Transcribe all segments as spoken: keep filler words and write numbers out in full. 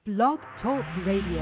Blog Talk Radio.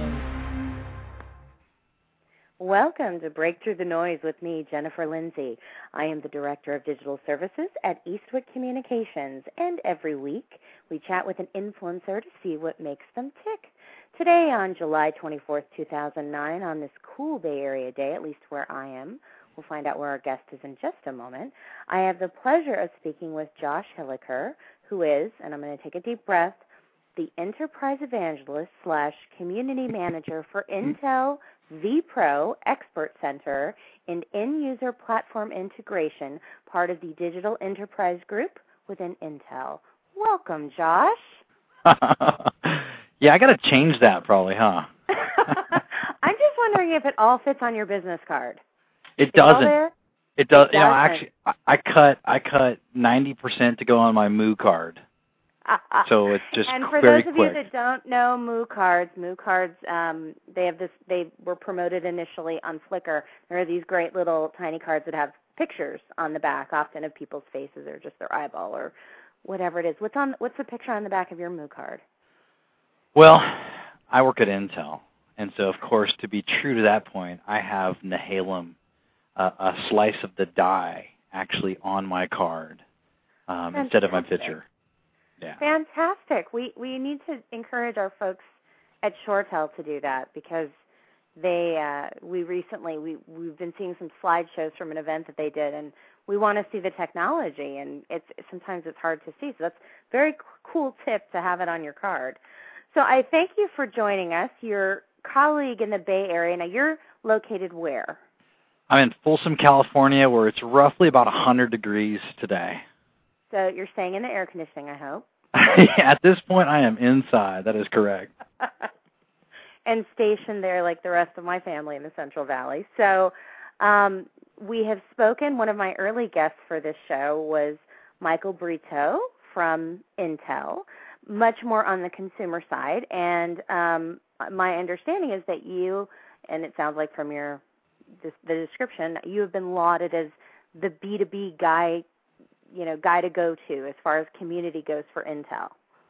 Welcome to Break Through the Noise with me, Jennifer Lindsay. I am the Director of Digital Services at Eastwood Communications, and every week we chat with an influencer to see what makes them tick. Today on July twenty-fourth, two thousand nine, on this cool Bay Area day, at least where I am, we'll find out where our guest is in just a moment, I have the pleasure of speaking with Josh Hilliker, who is, and I'm going to take a deep breath, the Enterprise Evangelist slash Community Manager for Intel vPro Expert Center and End-User Platform Integration, part of the Digital Enterprise Group within Intel. Welcome, Josh. Yeah, I got to change that probably, huh? I'm just wondering if it all fits on your business card. It Is doesn't. It, all it does. it You know, doesn't. actually, I, I cut I cut ninety percent to go on my Moo card. So it's just and for very those of quick. you that don't know Moo cards, Moo cards, um, they have this. They were promoted initially on Flickr. There are these great little tiny cards that have pictures on the back, often of people's faces or just their eyeball or whatever it is. What's on? What's the picture on the back of your Moo card? Well, I work at Intel, and so of course, to be true to that point, I have Nehalem, uh, a slice of the die, actually on my card um, instead of my picture. Yeah. Fantastic. We we need to encourage our folks at ShoreTel to do that because they uh, we recently we we've been seeing some slideshows from an event that they did, and we want to see the technology, and it's sometimes it's hard to see. So that's a very cool tip to have it on your card. So I thank you for joining us. Your colleague in the Bay Area. Now you're located where? I'm in Folsom, California, where it's roughly about one hundred degrees today. So you're staying in the air conditioning, I hope. At this point, I am inside. That is correct. And stationed there like the rest of my family in the Central Valley. So um, we have spoken. One of my early guests for this show was Michael Brito from Intel, much more on the consumer side. And um, my understanding is that you, and it sounds like from your the description, you have been lauded as the B two B guy you know, guy to go to as far as community goes for Intel.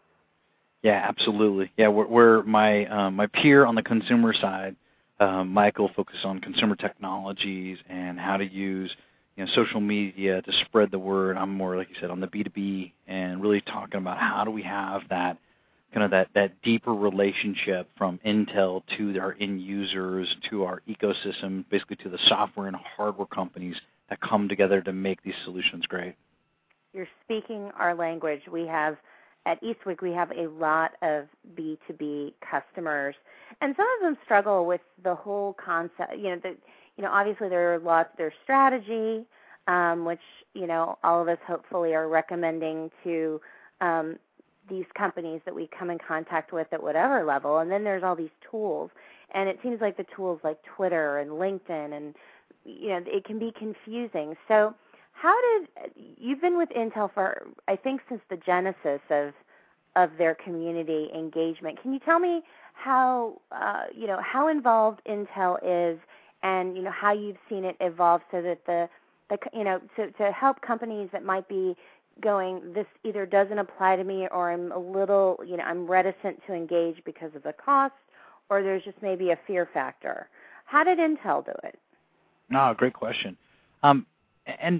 Yeah, absolutely. Yeah, we're, we're my um, my peer on the consumer side, um, Michael, focuses on consumer technologies and how to use you know social media to spread the word. I'm more, like you said, on the B two B and really talking about how do we have that kind of that, that deeper relationship from Intel to our end users, to our ecosystem, basically to the software and hardware companies that come together to make these solutions great. You're speaking our language. We have, at Eastwick, we have a lot of B two B customers, and some of them struggle with the whole concept. You know, the, you know, obviously there are lots, there's strategy, um, which, you know, all of us hopefully are recommending to um, these companies that we come in contact with at whatever level, and then there's all these tools, and it seems like the tools like Twitter and LinkedIn, and, you know, it can be confusing. So how did, you've been with Intel for, I think, since the genesis of of their community engagement. Can you tell me how, uh, you know, how involved Intel is and, you know, how you've seen it evolve so that the, the you know, to, to help companies that might be going, this either doesn't apply to me or I'm a little, you know, I'm reticent to engage because of the cost or there's just maybe a fear factor. How did Intel do it? No, great question. Um, and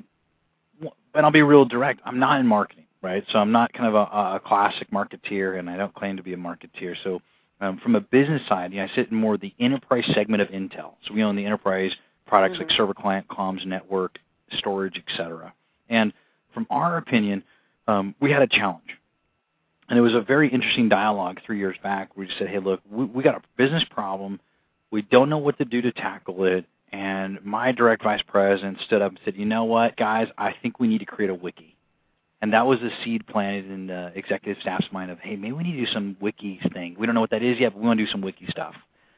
And I'll be real direct. I'm not in marketing, right? So I'm not kind of a, a classic marketeer, and I don't claim to be a marketeer. So um, from a business side, you know, I sit in more the enterprise segment of Intel. So we own the enterprise products mm-hmm. like server, client, comms, network, storage, et cetera. And from our opinion, um, we had a challenge. And it was a very interesting dialogue three years back where we just said, hey, look, we, we got a business problem. We don't know what to do to tackle it. And my direct vice president stood up and said, you know what, guys, I think we need to create a wiki. And that was the seed planted in the executive staff's mind of, hey, maybe we need to do some wiki thing. We don't know what that is yet, but we want to do some wiki stuff.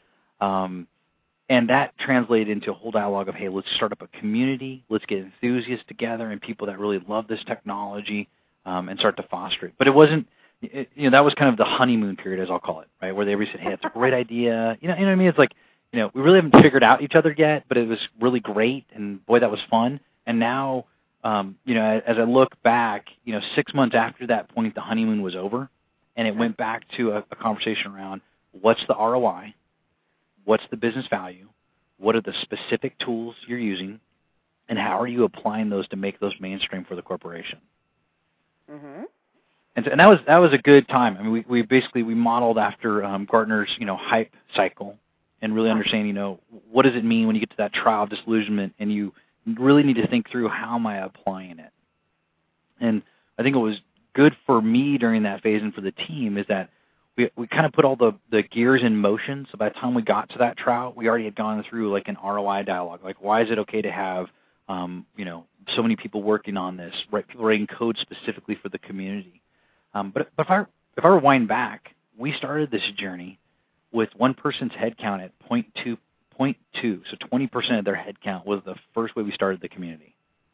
Um, and that translated into a whole dialogue of, hey, let's start up a community. Let's get enthusiasts together and people that really love this technology um, and start to foster it. But it wasn't, it, you know, that was kind of the honeymoon period, as I'll call it, right, where they everybody said, hey, it's a great idea. You know, you know what I mean? It's like, you know, we really haven't figured out each other yet, but it was really great, and boy, that was fun. And now, um, you know, as I look back, you know, six months after that point, the honeymoon was over, and it went back to a, a conversation around what's the R O I, what's the business value, what are the specific tools you're using, and how are you applying those to make those mainstream for the corporation. Mm-hmm. And, so, and that was that was a good time. I mean, we, we basically we modeled after um, Gartner's you know hype cycle, and really understand you know what does it mean when you get to that trial of disillusionment, and you really need to think through how am I applying it. And I think it was good for me during that phase and for the team is that we we kind of put all the, the gears in motion. So by the time we got to that trial, we already had gone through like an R O I dialogue. Like, why is it okay to have um, you know so many people working on this? Right, people writing code specifically for the community. Um, but but if I if I rewind back, we started this journey with one person's headcount at point two point two. So twenty percent of their headcount was the first way we started the community.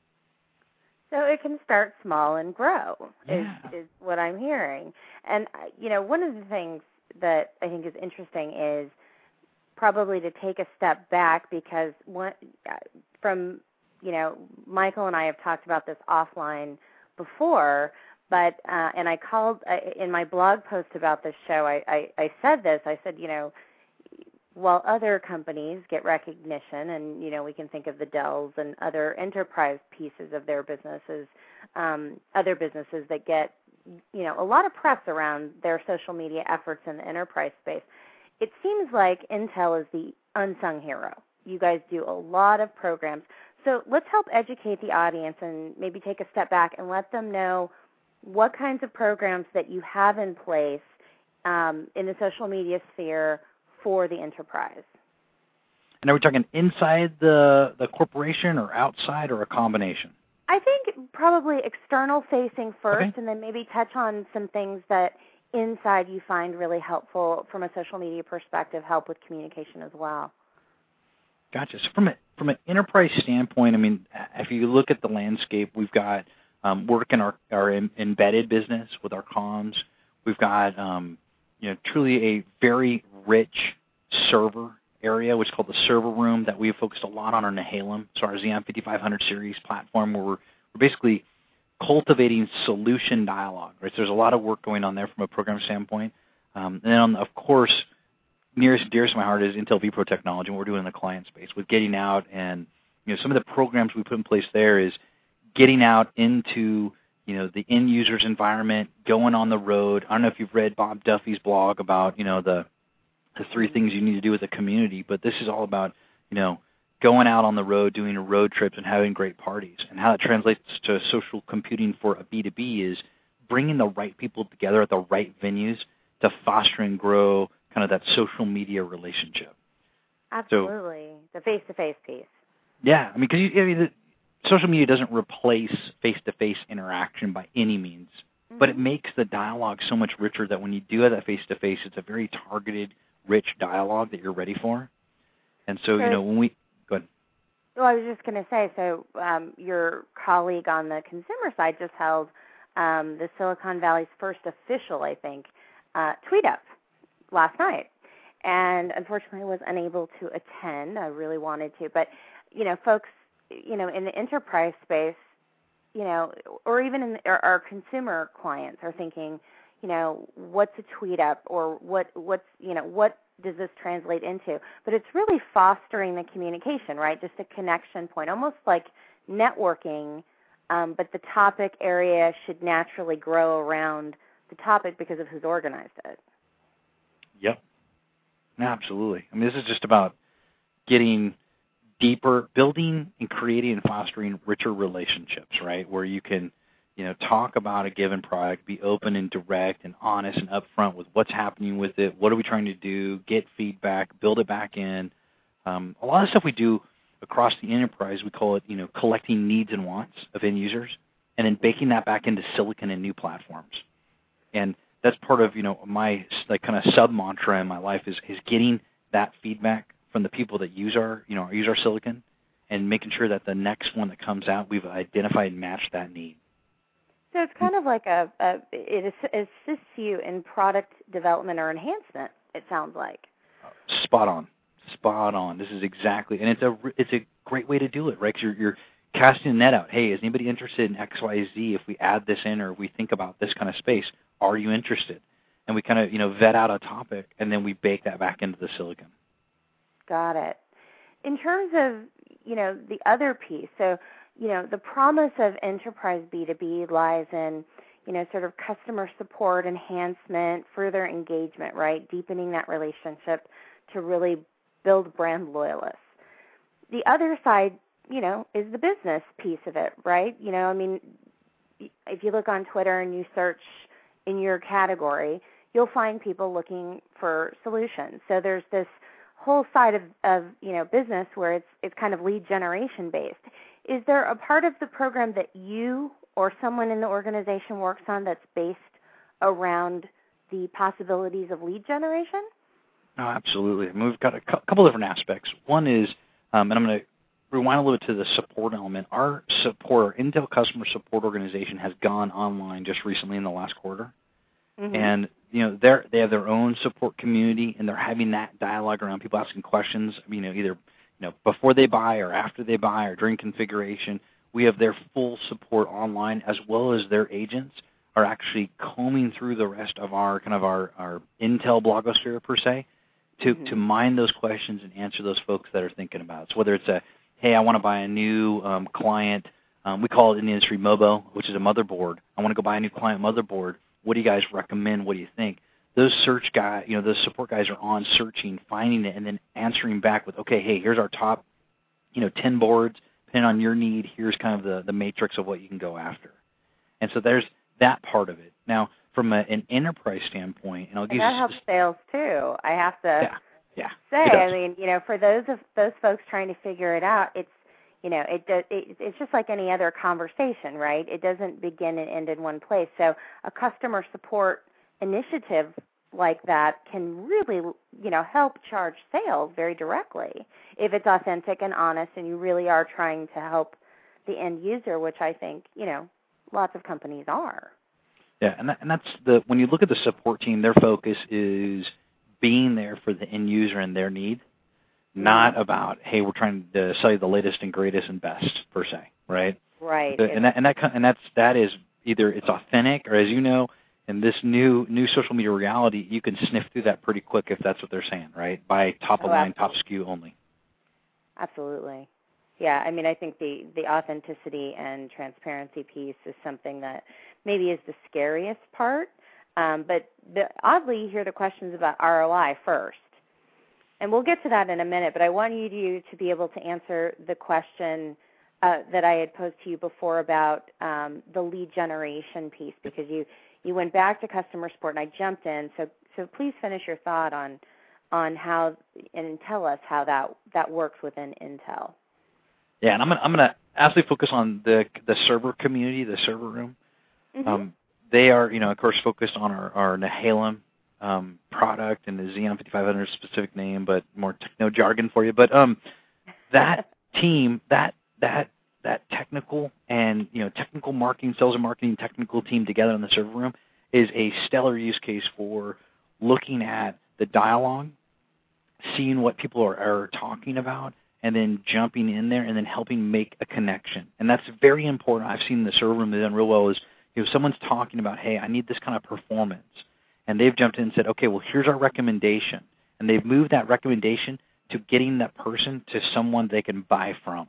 So it can start small and grow, yeah. is, is what I'm hearing. And, you know, one of the things that I think is interesting is probably to take a step back because one, from, you know, Michael and I have talked about this offline before, but, uh, and I called, uh, in my blog post about this show, I, I, I said this, I said, you know, while other companies get recognition, and, you know, we can think of the Dells and other enterprise pieces of their businesses, um, other businesses that get, you know, a lot of press around their social media efforts in the enterprise space, it seems like Intel is the unsung hero. You guys do a lot of programs. So let's help educate the audience and maybe take a step back and let them know what kinds of programs that you have in place um, in the social media sphere for the enterprise. And are we talking inside the, the corporation or outside or a combination? I think probably external facing first, okay. and then maybe touch on some things that inside you find really helpful from a social media perspective, help with communication as well. Gotcha. So from, a, from an enterprise standpoint, I mean, if you look at the landscape, we've got um, work in our, our em- embedded business with our comms. We've got um, you know, truly a very rich server area, which is called the server room, that we've focused a lot on our Nehalem, so our Xeon fifty-five hundred series platform, where we're, we're basically cultivating solution dialogue. Right, so there's a lot of work going on there from a program standpoint. Um, and then, on, of course, nearest and dearest to my heart is Intel vPro technology, what we're doing in the client space with getting out, and you know, some of the programs we put in place there is getting out into you know, the end user's environment, going on the road. I don't know if you've read Bob Duffy's blog about, you know, the the three things you need to do with a community, but this is all about, you know, going out on the road, doing road trips, and having great parties. And how that translates to social computing for a B two B is bringing the right people together at the right venues to foster and grow kind of that social media relationship. Absolutely. So, the face-to-face piece. Yeah. I mean, because I mean, the, social media doesn't replace face-to-face interaction by any means, mm-hmm. but it makes the dialogue so much richer that when you do have that face-to-face, it's a very targeted, rich dialogue that you're ready for. And so, so you know, when we – go ahead. Well, I was just going to say, so um, your colleague on the consumer side just held um, the Silicon Valley's first official, I think, uh, tweet-up last night. And unfortunately, I was unable to attend. I really wanted to. But, you know, folks – you know, in the enterprise space, you know, or even in the, our, our consumer clients are thinking, you know, what's a tweet up, or what, what's, you know, what does this translate into? But it's really fostering the communication, right? Just a connection point, almost like networking, um, but the topic area should naturally grow around the topic because of who's organized it. Yep. Absolutely. I mean, this is just about getting deeper, building and creating and fostering richer relationships, right, where you can, you know, talk about a given product, be open and direct and honest and upfront with what's happening with it, what are we trying to do, get feedback, build it back in. Um, a lot of stuff we do across the enterprise, we call it, you know, collecting needs and wants of end users and then baking that back into silicon and new platforms. And that's part of, you know, my like kind of sub-mantra in my life is, is getting that feedback from the people that use our, you know, use our silicon, and making sure that the next one that comes out, we've identified and matched that need. So it's kind of like a, a it assists you in product development or enhancement, it sounds like. Spot on, spot on. This is exactly, and it's a it's a great way to do it, right? Because you're, you're casting a net out. Hey, is anybody interested in X, Y, Z? If we add this in, or if we think about this kind of space, are you interested? and we kind of, you know, vet out a topic, and then we bake that back into the silicon. Got it. In terms of, you know, the other piece, so, you know, the promise of enterprise B two B lies in, you know, sort of customer support, enhancement, further engagement, right? Deepening that relationship to really build brand loyalists. The other side, you know, is the business piece of it, right? You know, I mean, if you look on Twitter and you search in your category, you'll find people looking for solutions. So there's this whole side of, of you know, business where it's it's kind of lead generation based. Is there a part of the program that you or someone in the organization works on that's based around the possibilities of lead generation? Oh, absolutely. I mean, we've got a cu- couple different aspects. One is, um, and I'm going to rewind a little bit to the support element. Our support, our Intel customer support organization has gone online just recently in the last quarter. Mm-hmm. And, you know, they're, they have their own support community, and they're having that dialogue around people asking questions, you know, either, you know, before they buy or after they buy or during configuration. We have their full support online, as well as their agents are actually combing through the rest of our kind of our, our Intel blogosphere, per se, to, mm-hmm. to mine those questions and answer those folks that are thinking about it. So whether it's a, hey, I want to buy a new um, client, um, we call it in the industry MOBO, which is a motherboard. I want to go buy a new client motherboard. What do you guys recommend? What do you think? Those search guys, you know, those support guys are on searching, finding it, and then answering back with, okay, hey, here's our top, you know, ten boards. Depending on your need, here's kind of the, the matrix of what you can go after. And so there's that part of it. Now, from a, an enterprise standpoint, and I'll give and that you helps sales too. I have to yeah, yeah, say, I mean, you know, for those of those folks trying to figure it out, it's, you know, it, does, it it's just like any other conversation, right? It doesn't begin and end in one place. So a customer support initiative like that can really, you know, help charge sales very directly if it's authentic and honest and you really are trying to help the end user, which I think, you know, lots of companies are. Yeah, and that, and that's the, when you look at the support team, their focus is being there for the end user and their need, not about, hey, we're trying to sell you the latest and greatest and best, per se, right? Right. The, and that, and that and that's that is either it's authentic, or as you know, in this new new social media reality, you can sniff through that pretty quick if that's what they're saying, right? By top of oh, line, absolutely. top S K U only. Absolutely. Yeah, I mean, I think the, the authenticity and transparency piece is something that maybe is the scariest part. Um, but the, oddly, you hear the questions about R O I first. And we'll get to that in a minute, but I want you to, to be able to answer the question uh, that I had posed to you before about um, the lead generation piece, because you, you went back to customer support, and I jumped in. So so please finish your thought on on how, and tell us how that, that works within Intel. Yeah, and I'm gonna I'm gonna absolutely focus on the the server community, the server room. Mm-hmm. Um, they are, you know, of course, focused on our, our Nehalem um, product and the Xeon fifty-five hundred specific name, but more techno jargon for you. But um, that team, that that that technical and, you know, technical marketing, sales and marketing, technical team together in the server room is a stellar use case for looking at the dialogue, seeing what people are, are talking about, and then jumping in there and then helping make a connection. And that's very important. I've seen the server room, they've done real well, is if someone's talking about, hey, I need this kind of performance, and they've jumped in and said, okay, well, here's our recommendation. And they've moved that recommendation to getting that person to someone they can buy from.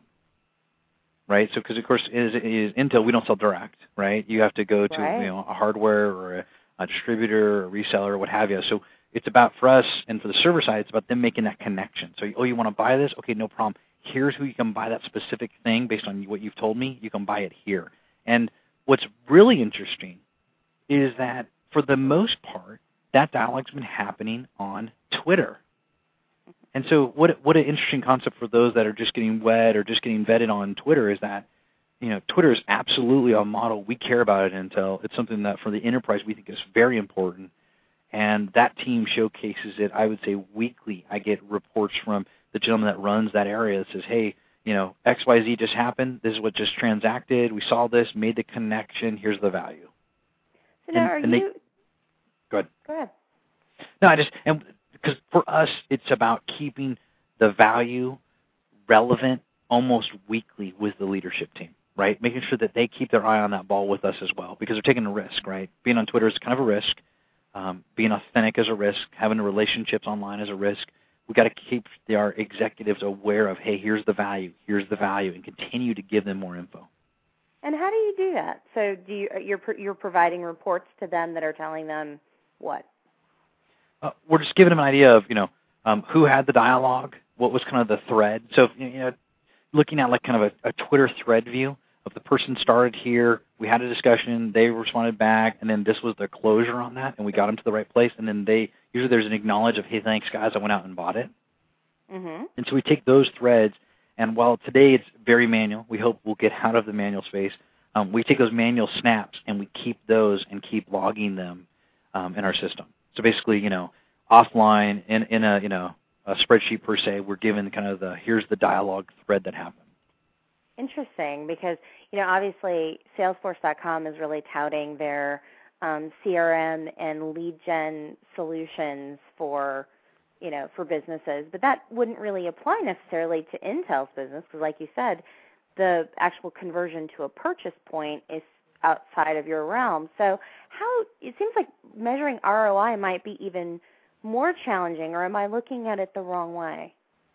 Right? So because, of course, is, is Intel, we don't sell direct, right? You have to go to right. you know, a hardware or a, a distributor or a reseller or what have you. So it's about, for us, and for the server side, it's about them making that connection. So, oh, you want to buy this? Okay, no problem. Here's who you can buy that specific thing based on what you've told me. You can buy it here. And what's really interesting is that, for the most part, that dialogue's been happening on Twitter. And so what what an interesting concept for those that are just getting wed or just getting vetted on Twitter is that, you know, Twitter is absolutely a model we care about at Intel. It's something that for the enterprise we think is very important. And that team showcases it, I would say, weekly. I get reports from the gentleman that runs that area that says, hey, you know, X Y Z just happened. This is what just transacted. We saw this, made the connection. Here's the value. So now are and you... They, go ahead. Go ahead. No, I just... and because for us, it's about keeping the value relevant almost weekly with the leadership team, right? Making sure that they keep their eye on that ball with us as well, because they're taking a risk, right? Being on Twitter is kind of a risk. Um, being authentic is a risk. Having relationships online is a risk. We've got to keep the, our executives aware of, hey, here's the value, here's the value, and continue to give them more info. And how do you do that? So do you, you're, you're providing reports to them that are telling them what? Uh, we're just giving them an idea of, you know, um, who had the dialogue, what was kind of the thread. So, you know, looking at like kind of a, a Twitter thread view of the person started here, we had a discussion, they responded back, and then this was the closure on that, and we got them to the right place, and then they, usually there's an acknowledge of, hey, thanks, guys, I went out and bought it. Mm-hmm. And so we take those threads, and while today it's very manual, we hope we'll get out of the manual space, um, we take those manual snaps, and we keep those and keep logging them um, in our system. So basically, you know, offline in, in a, you know, a spreadsheet per se, we're given kind of the, here's the dialogue thread that happened. Interesting, because, you know, obviously Salesforce dot com is really touting their um, C R M and lead gen solutions for, you know, for businesses, but that wouldn't really apply necessarily to Intel's business because, like you said, the actual conversion to a purchase point is outside of your realm. So how, it seems like measuring R O I might be even more challenging, or am I looking at it the wrong way?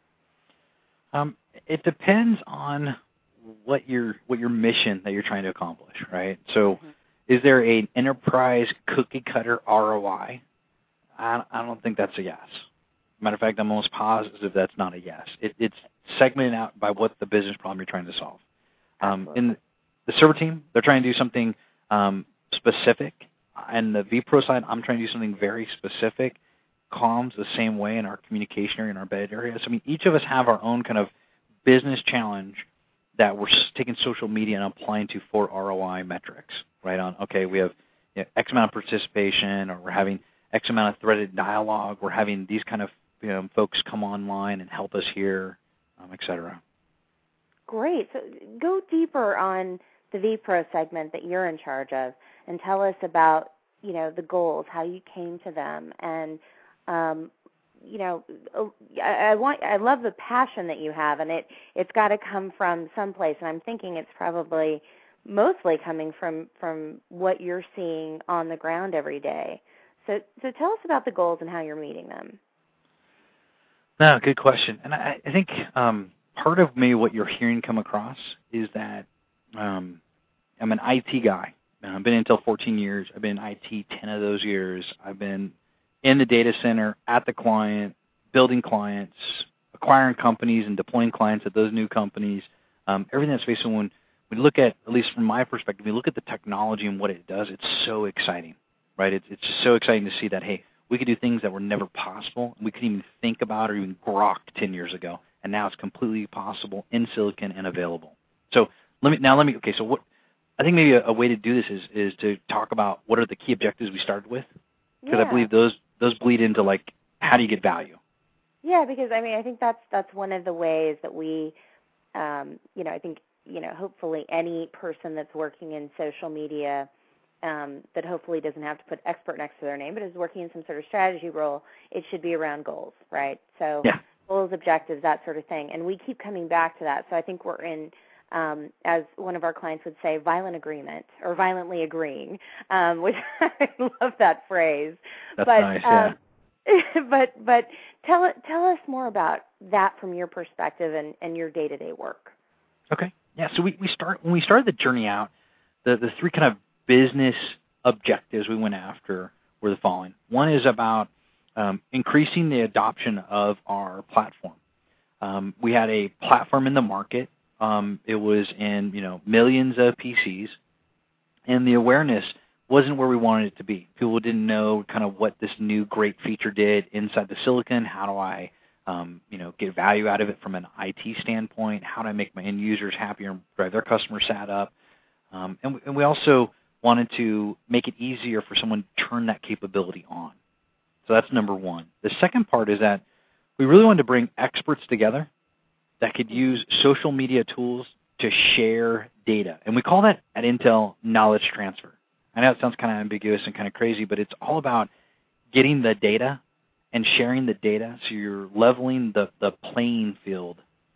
Um, it depends on what your what your mission that you're trying to accomplish, right? So mm-hmm. Is there an enterprise cookie cutter R O I? I, I don't think that's a yes. Matter of fact, I'm almost positive that's not a yes. It, it's segmented out by what the business problem you're trying to solve. Um, in the server team, they're trying to do something um, specific. And the vPro side, I'm trying to do something very specific. Comms the same way in our communication area, in our bed area. So I mean, each of us have our own kind of business challenge that we're taking social media and applying to for R O I metrics, right? On okay, we have you know, X amount of participation, or we're having X amount of threaded dialogue. We're having these kind of you know, folks come online and help us here, um, et cetera. Great. So go deeper on the vPro segment that you're in charge of, and tell us about you know the goals, how you came to them, and um, you know, I, I want, I love the passion that you have, and it, it's got to come from someplace. And I'm thinking it's probably mostly coming from, from what you're seeing on the ground every day. So, so tell us about the goals and how you're meeting them. No, good question. And I, I think um, part of maybe what you're hearing come across is that um, I'm an I T guy. I've been in Intel fourteen years. I've been in I T ten of those years. I've been in the data center, at the client, building clients, acquiring companies and deploying clients at those new companies, um, everything that's based on when we look at, at least from my perspective, we look at the technology and what it does, it's so exciting, right? It's, it's just so exciting to see that, hey, we could do things that were never possible. We couldn't even think about or even grok ten years ago, and now it's completely possible in silicon and available. So let me now let me, okay, so what, I think maybe a, a way to do this is, is to talk about what are the key objectives we started with, because yeah. I believe those those bleed into, like, how do you get value? Yeah, because, I mean, I think that's that's one of the ways that we, um, you know, I think, you know, hopefully any person that's working in social media um, that hopefully doesn't have to put expert next to their name, but is working in some sort of strategy role, it should be around goals, right? So yeah. goals, objectives, that sort of thing. And we keep coming back to that. So I think we're in, um, as one of our clients would say, violent agreement, or violently agreeing, um, which I love that phrase. That's but, nice, yeah. Um, but but tell tell us more about that from your perspective and, and your day-to-day work. Okay. Yeah, so we, we start when we started the journey out, the, the three kind of business objectives we went after were the following. One is about um, increasing the adoption of our platform. Um, we had a platform in the market. Um, it was in you know millions of P Cs, and the awareness wasn't where we wanted it to be. People didn't know kind of what this new great feature did inside the silicon. How do I um, you know get value out of it from an I T standpoint? How do I make my end users happier and drive their customer sat up? Um, and, we, and we also wanted to make it easier for someone to turn that capability on. So that's number one. The second part is that we really wanted to bring experts together that could use social media tools to share data. And we call that at Intel knowledge transfer. I know it sounds kind of ambiguous and kind of crazy, but it's all about getting the data and sharing the data so you're leveling the, the playing field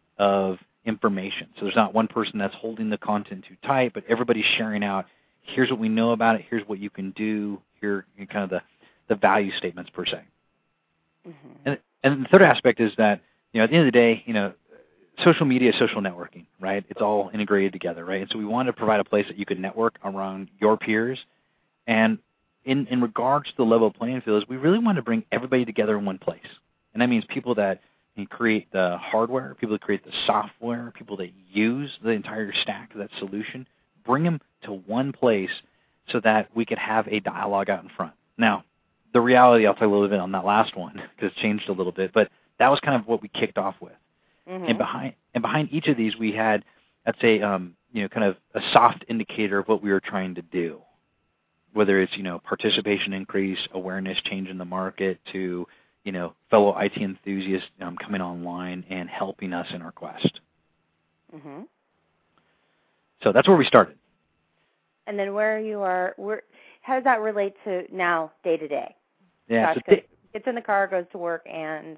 of information. So there's not one person that's holding the content too tight, but everybody's sharing out, here's what we know about it, here's what you can do, here kind of the, the value statements per se. Mm-hmm. And, and the third aspect is that, you know, at the end of the day, you know, social media is social networking, right? It's all integrated together, right? And so we wanted to provide a place that you could network around your peers. And in, in regards to the level playing field, is we really want to bring everybody together in one place. And that means people that can create the hardware, people that create the software, people that use the entire stack of that solution, bring them to one place so that we could have a dialogue out in front. Now, the reality, I'll tell you a little bit on that last one because it's changed a little bit, but that was kind of what we kicked off with. Mm-hmm. And behind and behind each of these, we had, let's say, um, you know, kind of a soft indicator of what we were trying to do, whether it's, you know, participation increase, awareness change in the market, to, you know, fellow I T enthusiasts um, coming online and helping us in our quest. Mm-hmm. So that's where we started. And then where you are, where, how does that relate to now, day to day? Yeah, Josh so goes, gets in the car, goes to work, and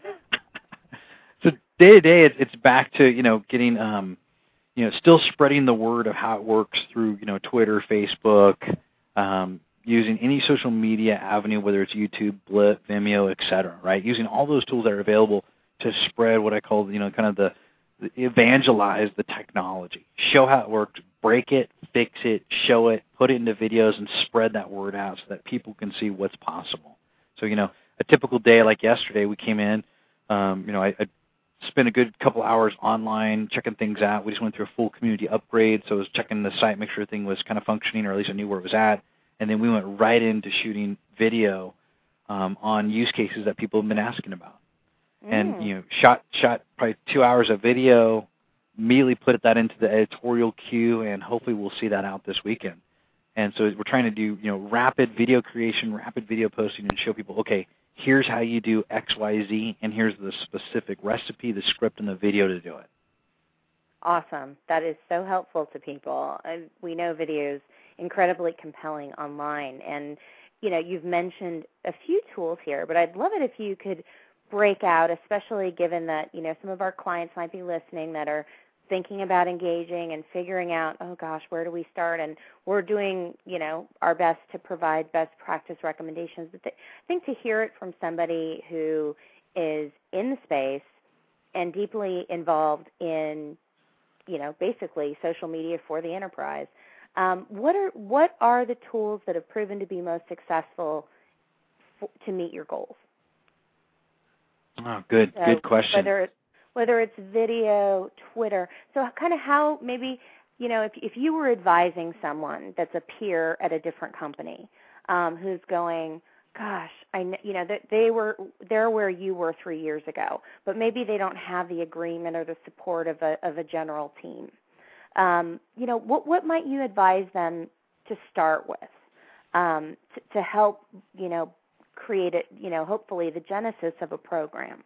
so day to day, it's back to, you know, getting, um, you know, still spreading the word of how it works through, you know, Twitter, Facebook, um, using any social media avenue, whether it's YouTube, Blip, Vimeo, et cetera, right? Using all those tools that are available to spread what I call, you know, kind of the, the evangelize the technology, show how it works, break it, fix it, show it, put it into videos, and spread that word out so that people can see what's possible. So, you know, a typical day like yesterday, we came in, um, you know, I, I spent a good couple hours online checking things out. We just went through a full community upgrade, so I was checking the site, make sure everything was kind of functioning, or at least I knew where it was at. And then we went right into shooting video um, on use cases that people have been asking about. Mm. And, you know, shot shot probably two hours of video, immediately put that into the editorial queue, and hopefully we'll see that out this weekend. And so we're trying to do, you know, rapid video creation, rapid video posting, and show people, okay, here's how you do X, Y, Z, and here's the specific recipe, the script, and the video to do it. Awesome. That is so helpful to people. We know video is incredibly compelling online. And, you know, you've mentioned a few tools here, but I'd love it if you could break out, especially given that, you know, some of our clients might be listening that are thinking about engaging and figuring out, oh, gosh, where do we start? And we're doing, you know, our best to provide best practice recommendations. But th- I think to hear it from somebody who is in the space and deeply involved in, you know, basically social media for the enterprise, um, what are what are the tools that have proven to be most successful f- to meet your goals? Oh, good, so good question. Whether it's, whether it's video, Twitter, so kind of how maybe, you know, if if you were advising someone that's a peer at a different company um, who's going, gosh, I you know that they were they're where you were three years ago, but maybe they don't have the agreement or the support of a of a general team. Um, you know, what what might you advise them to start with um, to, to help, you know, create it, you know, hopefully the genesis of a program?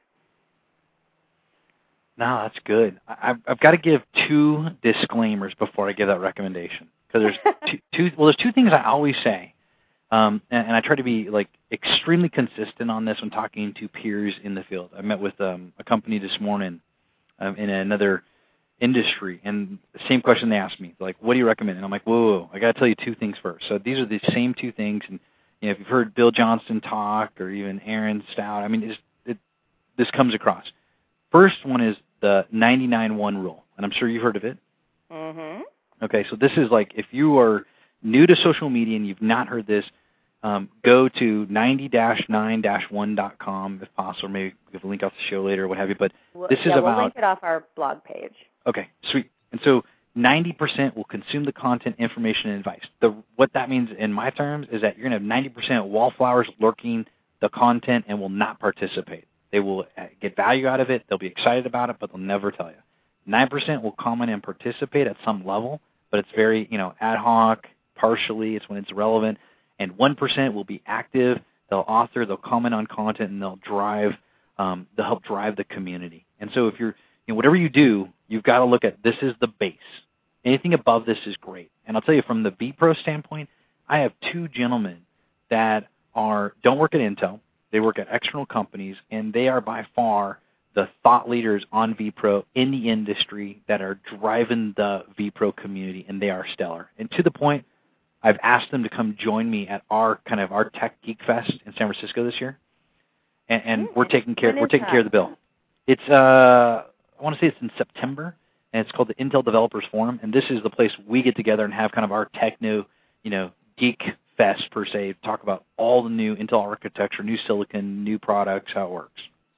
No, that's good. I've, I've got to give two disclaimers before I give that recommendation, because there's two, two. Well, there's two things I always say, um, and, and I try to be like extremely consistent on this when talking to peers in the field. I met with um, a company this morning um, in another industry, and the same question they asked me, like, what do you recommend? And I'm like, whoa, whoa, whoa. I got to tell you two things first. So these are the same two things, and you know, if you've heard Bill Johnston talk or even Aaron Stout, I mean, it's, it, this comes across. First one is the ninety-nine one rule, and I'm sure you've heard of it. Mm-hmm. Okay, so this is like if you are new to social media and you've not heard this, um, go to ninety dash nine dash one dot com if possible. Maybe we have a link off the show later or what have you. But well, this yeah, is about. We'll link it off our blog page. Okay, sweet. And so ninety percent will consume the content, information, and advice. The, what that means in my terms is that you're going to have ninety percent wallflowers lurking the content and will not participate. They will get value out of it. They'll be excited about it, but they'll never tell you. nine percent will comment and participate at some level, but it's very, you know, ad hoc, partially. It's when it's relevant. And one percent will be active. They'll author, they'll comment on content, and they'll drive, um, they'll help drive the community. And so if you're, you know, whatever you do, you've got to look at this is the base. Anything above this is great. And I'll tell you from the vPro standpoint, I have two gentlemen that are don't work at Intel. They work at external companies, and they are by far the thought leaders on vPro in the industry that are driving the vPro community, and they are stellar. And to the point, I've asked them to come join me at our kind of our Tech Geek Fest in San Francisco this year, and, and Mm. we're taking care When we're is taking that? care of the bill. It's uh I want to say it's in September, and it's called the Intel Developers Forum, and this is the place we get together and have kind of our techno, you know, geek fest per se, talk about all the new Intel architecture, new silicon, new products, how it works.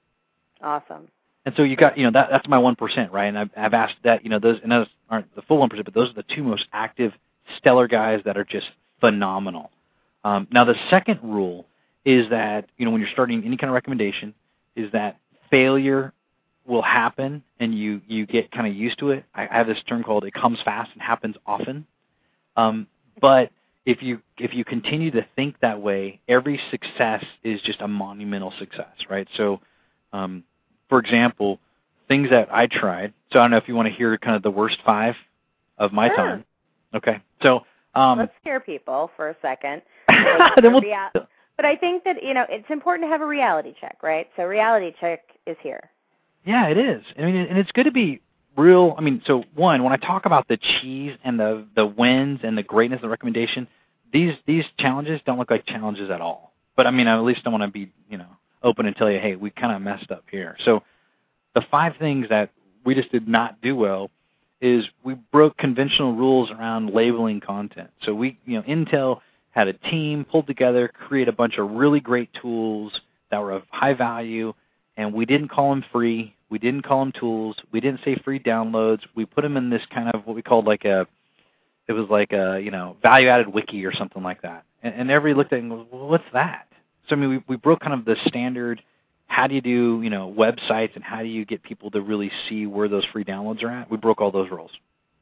Awesome. And so you got, you know, that that's my one percent, right? And I've, I've asked that, you know, those, and those aren't the full one percent, but those are the two most active, stellar guys that are just phenomenal. Um, now, the second rule is that, you know, when you're starting any kind of recommendation, is that failure will happen, and you, you get kind of used to it. I have this term called it comes fast and happens often. Um, but if you if you continue to think that way, every success is just a monumental success, right? So, um, for example, things that I tried. So I don't know if you want to hear kind of the worst five of my Sure. time. Okay. So um, let's hear people for a second. then we'll, Rea- but I think that, you know, it's important to have a reality check, right? So reality check is here. Yeah, it is. I mean, and it's good to be real. I mean, so one, when I talk about the cheese and the the wins and the greatness of the recommendation, these these challenges don't look like challenges at all. But I mean, at least I want to be, you know, open and tell you, hey, we kind of messed up here. So the five things that we just did not do well is we broke conventional rules around labeling content. So we, you know, Intel had a team pulled together, create a bunch of really great tools that were of high value, and we didn't call them free. We didn't call them tools. We didn't say free downloads. We put them in this kind of what we called like a, it was like a, you know, value-added wiki or something like that. And, and everybody looked at it and goes, well, what's that? So, I mean, we, we broke kind of the standard, how do you do, you know, websites and how do you get people to really see where those free downloads are at? We broke all those rules.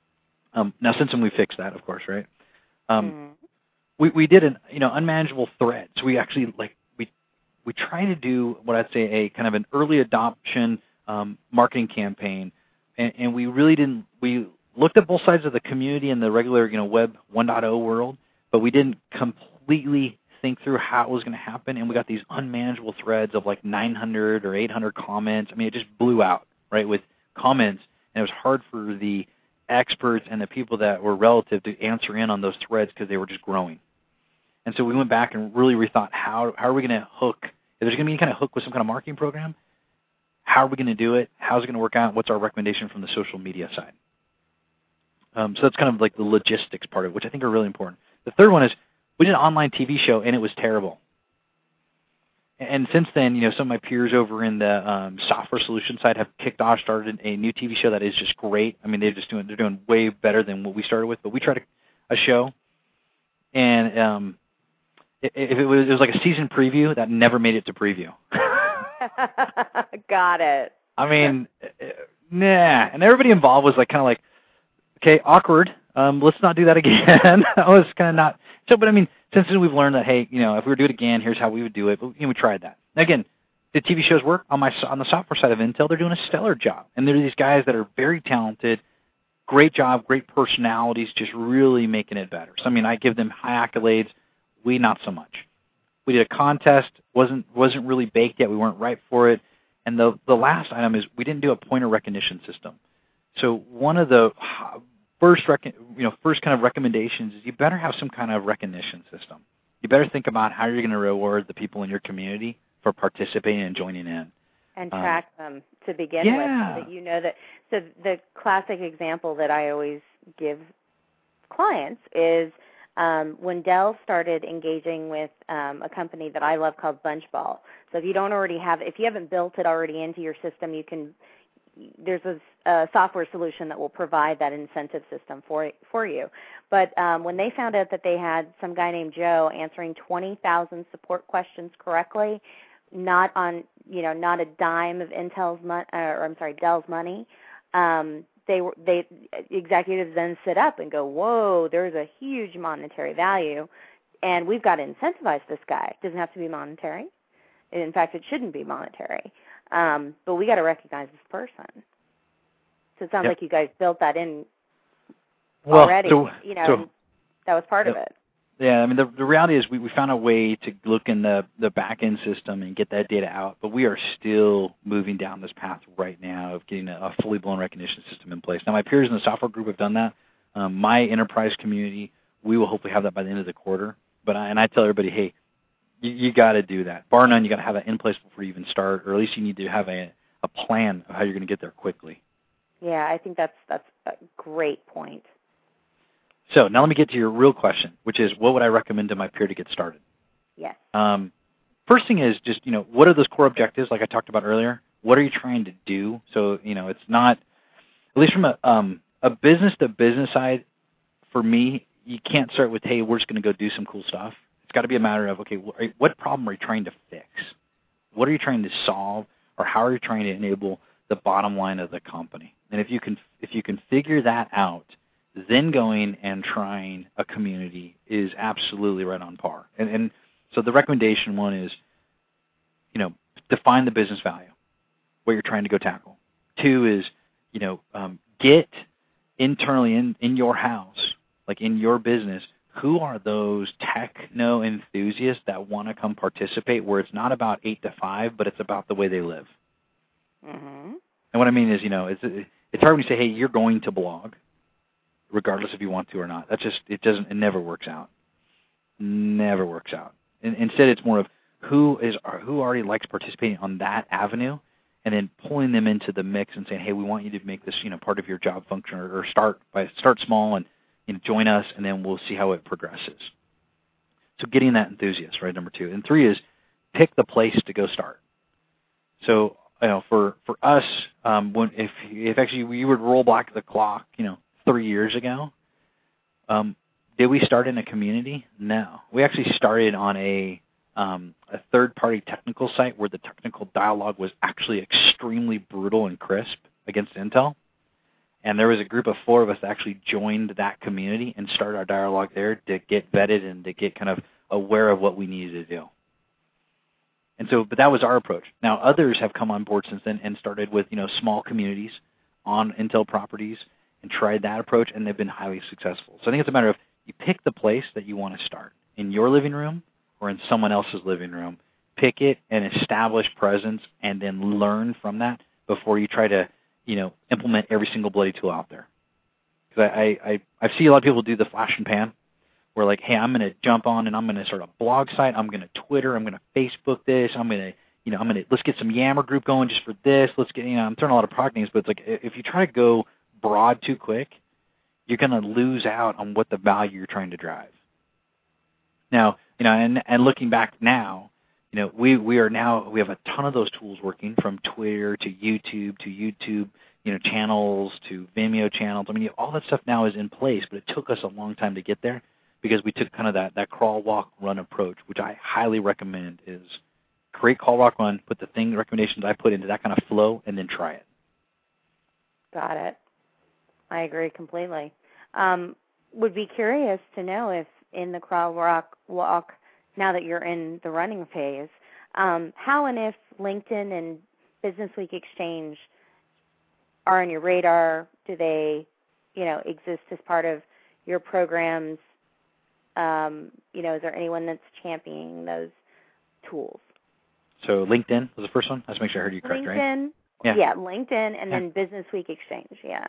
Um, now, since then, we fixed that, of course, right? Um, Mm. we, we did an, you know, unmanageable thread. So we actually, like, we we try to do what I'd say a kind of an early adoption um, marketing campaign, and, and we really didn't, we looked at both sides of the community and the regular, you know, Web one point oh world, but we didn't completely think through how it was going to happen, and we got these unmanageable threads of like nine hundred or eight hundred comments. I mean, it just blew out, right, with comments, and it was hard for the experts and the people that were relative to answer in on those threads because they were just growing. And so we went back and really rethought how how are we going to hook, if there's going to be any kind of hook with some kind of marketing program, how are we going to do it, how's it going to work out, what's our recommendation from the social media side. Um, so that's kind of like the logistics part of it, which I think are really important. The third one is we did an online T V show, and it was terrible. And since then, you know, some of my peers over in the um, software solution side have kicked off, started a new T V show that is just great. I mean, they're just doing they're doing way better than what we started with. But we tried a, a show, and um, it, it, was, it was like a season preview that never made it to preview. Got it. I mean, nah. And everybody involved was like kind of like, okay, awkward. Um, let's not do that again. I was kind of not. So, but I mean, since then we've learned that, hey, you know, if we were to do it again, here's how we would do it. But, you know, we tried that. Again, did T V shows work? On my on the software side of Intel, they're doing a stellar job. And there are these guys that are very talented, great job, great personalities, just really making it better. So, I mean, I give them high accolades. We not so much. We did a contest, wasn't wasn't really baked yet. We weren't ripe for it. And the the last item is we didn't do a pointer recognition system. So one of the first rec- you know first kind of recommendations is you better have some kind of recognition system. You better think about how you're going to reward the people in your community for participating and joining in. And track um, them to begin yeah. with, so that you know that. So the classic example that I always give clients is um, when Dell started engaging with um, a company that I love called Bunchball. So if you don't already have, if you haven't built it already into your system, you can. There's a, a software solution that will provide that incentive system for for you. But um, when they found out that they had some guy named Joe answering twenty thousand support questions correctly, not on you know not a dime of Intel's money, or I'm sorry, Dell's money, um, they were they executives then sit up and go, whoa, there's a huge monetary value, and we've got to incentivize this guy. It doesn't have to be monetary. In fact, it shouldn't be monetary. Um, but we got to recognize this person. So it sounds yep. like you guys built that in well, already. So, you know, so, that was part yep. of it. Yeah, I mean, the, the reality is we, we found a way to look in the, the back-end system and get that data out, but we are still moving down this path right now of getting a, a fully blown recognition system in place. Now, my peers in the software group have done that. Um, my enterprise community, we will hopefully have that by the end of the quarter. But I, and I tell everybody, hey, you, you got to do that. Bar none, you got to have that in place before you even start, or at least you need to have a, a plan of how you're going to get there quickly. Yeah, I think that's that's a great point. So now let me get to your real question, which is, what would I recommend to my peer to get started? Yes. Um, first thing is just, you know, what are those core objectives like I talked about earlier? What are you trying to do? So, you know, it's not, at least from a, um, a business-to-business side, for me, you can't start with, hey, we're just going to go do some cool stuff. It's got to be a matter of, okay, what problem are you trying to fix? What are you trying to solve, or how are you trying to enable the bottom line of the company? And if you can, if you can figure that out, then going and trying a community is absolutely right on par. And, and so the recommendation one is, you know, define the business value, what you're trying to go tackle. Two is, you know, um, get internally in, in your house, like in your business, who are those techno enthusiasts that want to come participate, where it's not about eight to five, but it's about the way they live. Mm-hmm. And what I mean is, you know, it's, it's hard when you say, hey, you're going to blog, regardless if you want to or not. That's just, it doesn't, it never works out. Never works out. And instead, it's more of who is, who already likes participating on that avenue, and then pulling them into the mix and saying, hey, we want you to make this, you know, part of your job function, or, or start by start small and, you know, join us, and then we'll see how it progresses. So getting that enthusiast, right, number two. And three is pick the place to go start. So, you know, for, for us, um, when if if actually we would roll back the clock, you know, three years ago, um, did we start in a community? No. We actually started on a um, a third-party technical site where the technical dialogue was actually extremely brutal and crisp against Intel. And there was a group of four of us that actually joined that community and started our dialogue there to get vetted and to get kind of aware of what we needed to do. And so, but that was our approach. Now, others have come on board since then and started with, you know, small communities on Intel properties and tried that approach, and they've been highly successful. So I think it's a matter of you pick the place that you want to start, in your living room or in someone else's living room. Pick it and establish presence, and then learn from that before you try to, you know, implement every single bloody tool out there. Because I, I, I see a lot of people do the flash and pan, where like, hey, I'm going to jump on and I'm going to start a blog site, I'm going to Twitter, I'm going to Facebook this, I'm going to, you know, I'm going to, let's get some Yammer group going just for this, let's get, you know, I'm throwing a lot of product names, but it's like, if you try to go broad too quick, you're going to lose out on what the value you're trying to drive. Now, you know, and, and looking back now, you know, we, we are now, we have a ton of those tools working, from Twitter to YouTube to YouTube, you know, channels to Vimeo channels. I mean, all that stuff now is in place, but it took us a long time to get there because we took kind of that, that crawl, walk, run approach, which I highly recommend is create crawl, walk, run, put the thing recommendations I put into that kind of flow, and then try it. Got it. I agree completely. Um, would be curious to know if in the crawl, walk, walk, now that you're in the running phase, um, how and if LinkedIn and Business Week Exchange are on your radar. Do they, you know, exist as part of your programs? Um, you know, is there anyone that's championing those tools? So LinkedIn was the first one? Let's make sure I heard you correct, LinkedIn, right? Yeah. yeah, LinkedIn, and yeah. then Business Week Exchange, yeah.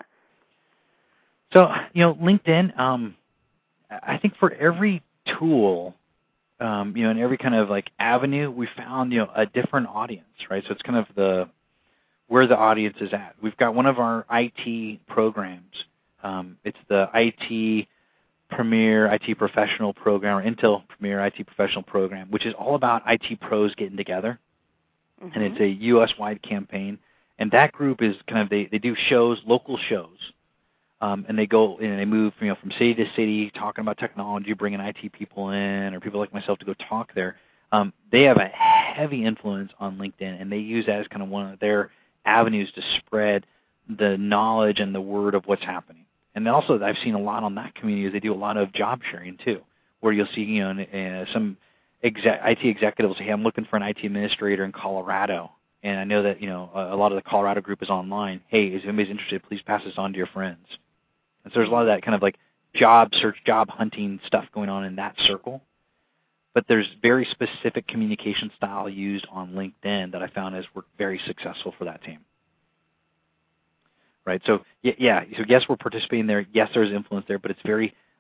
So, you know, LinkedIn, um, I think for every tool, um, you know, in every kind of like avenue, we found, you know, a different audience, right? So it's kind of the where the audience is at. We've got one of our I T programs. Um, it's the I T Premier I T Professional Program, or Intel Premier I T Professional Program, which is all about I T pros getting together. Mm-hmm. And it's a U S-wide campaign. And that group is kind of, they, they do shows, local shows. Um, and they go and they move, you know, from city to city, talking about technology, bringing I T people in, or people like myself to go talk there. Um, they have a heavy influence on LinkedIn, and they use that as kind of one of their avenues to spread the knowledge and the word of what's happening. And also, I've seen a lot on that community is they do a lot of job sharing too, where you'll see, you know, uh, some exec- I T executives say, hey, I'm looking for an I T administrator in Colorado. And I know that, you know, a, a lot of the Colorado group is online. Hey, if anybody's interested, please pass this on to your friends. And so there's a lot of that kind of like job search, job hunting stuff going on in that circle. But there's very specific communication style used on LinkedIn that I found has worked very successful for that team. Right, so yeah, so yes, we're participating there. Yes, there's influence there, but it's very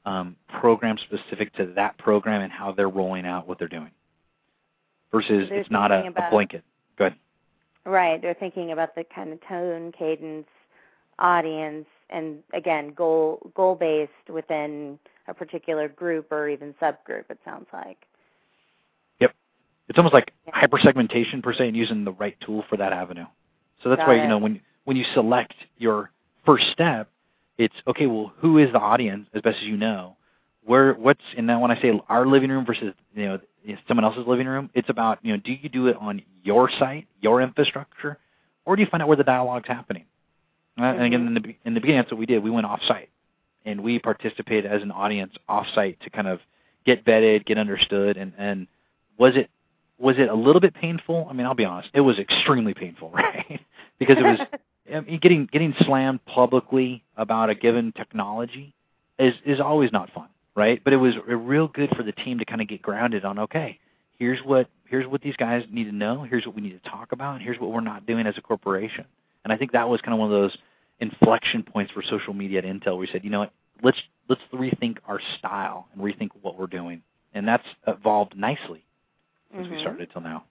um, program specific to that program and how they're rolling out what they're doing versus They're it's not a, about, a blanket. Go ahead. Right. They're thinking about the kind of tone, cadence, audience, and, again, goal, goal-based within a particular group or even subgroup, it sounds like. Yep. It's almost like Yeah. hyper-segmentation, per se, and using the right tool for that avenue. So that's Got why, it. you know, when when you select your first step, it's, okay, well, who is the audience, as best as you know? Where, what's, and then when I say our living room versus, you know, someone else's living room, it's about, you know, do you do it on your site, your infrastructure, or do you find out where the dialogue's happening? Uh, Mm-hmm. And again, in the, in the beginning, that's what we did. We went off-site, and we participated as an audience off-site to kind of get vetted, get understood, and, and was it was it a little bit painful? I mean, I'll be honest, it was extremely painful, right? Because it was I mean, getting getting slammed publicly about a given technology is is always not fun, right? But it was real good for the team to kind of get grounded on, okay, here's what here's what these guys need to know, here's what we need to talk about, and here's what we're not doing as a corporation. And I think that was kind of one of those inflection points for social media at Intel. We said, you know what, let's let's rethink our style and rethink what we're doing, and that's evolved nicely as Mm-hmm. we started till now.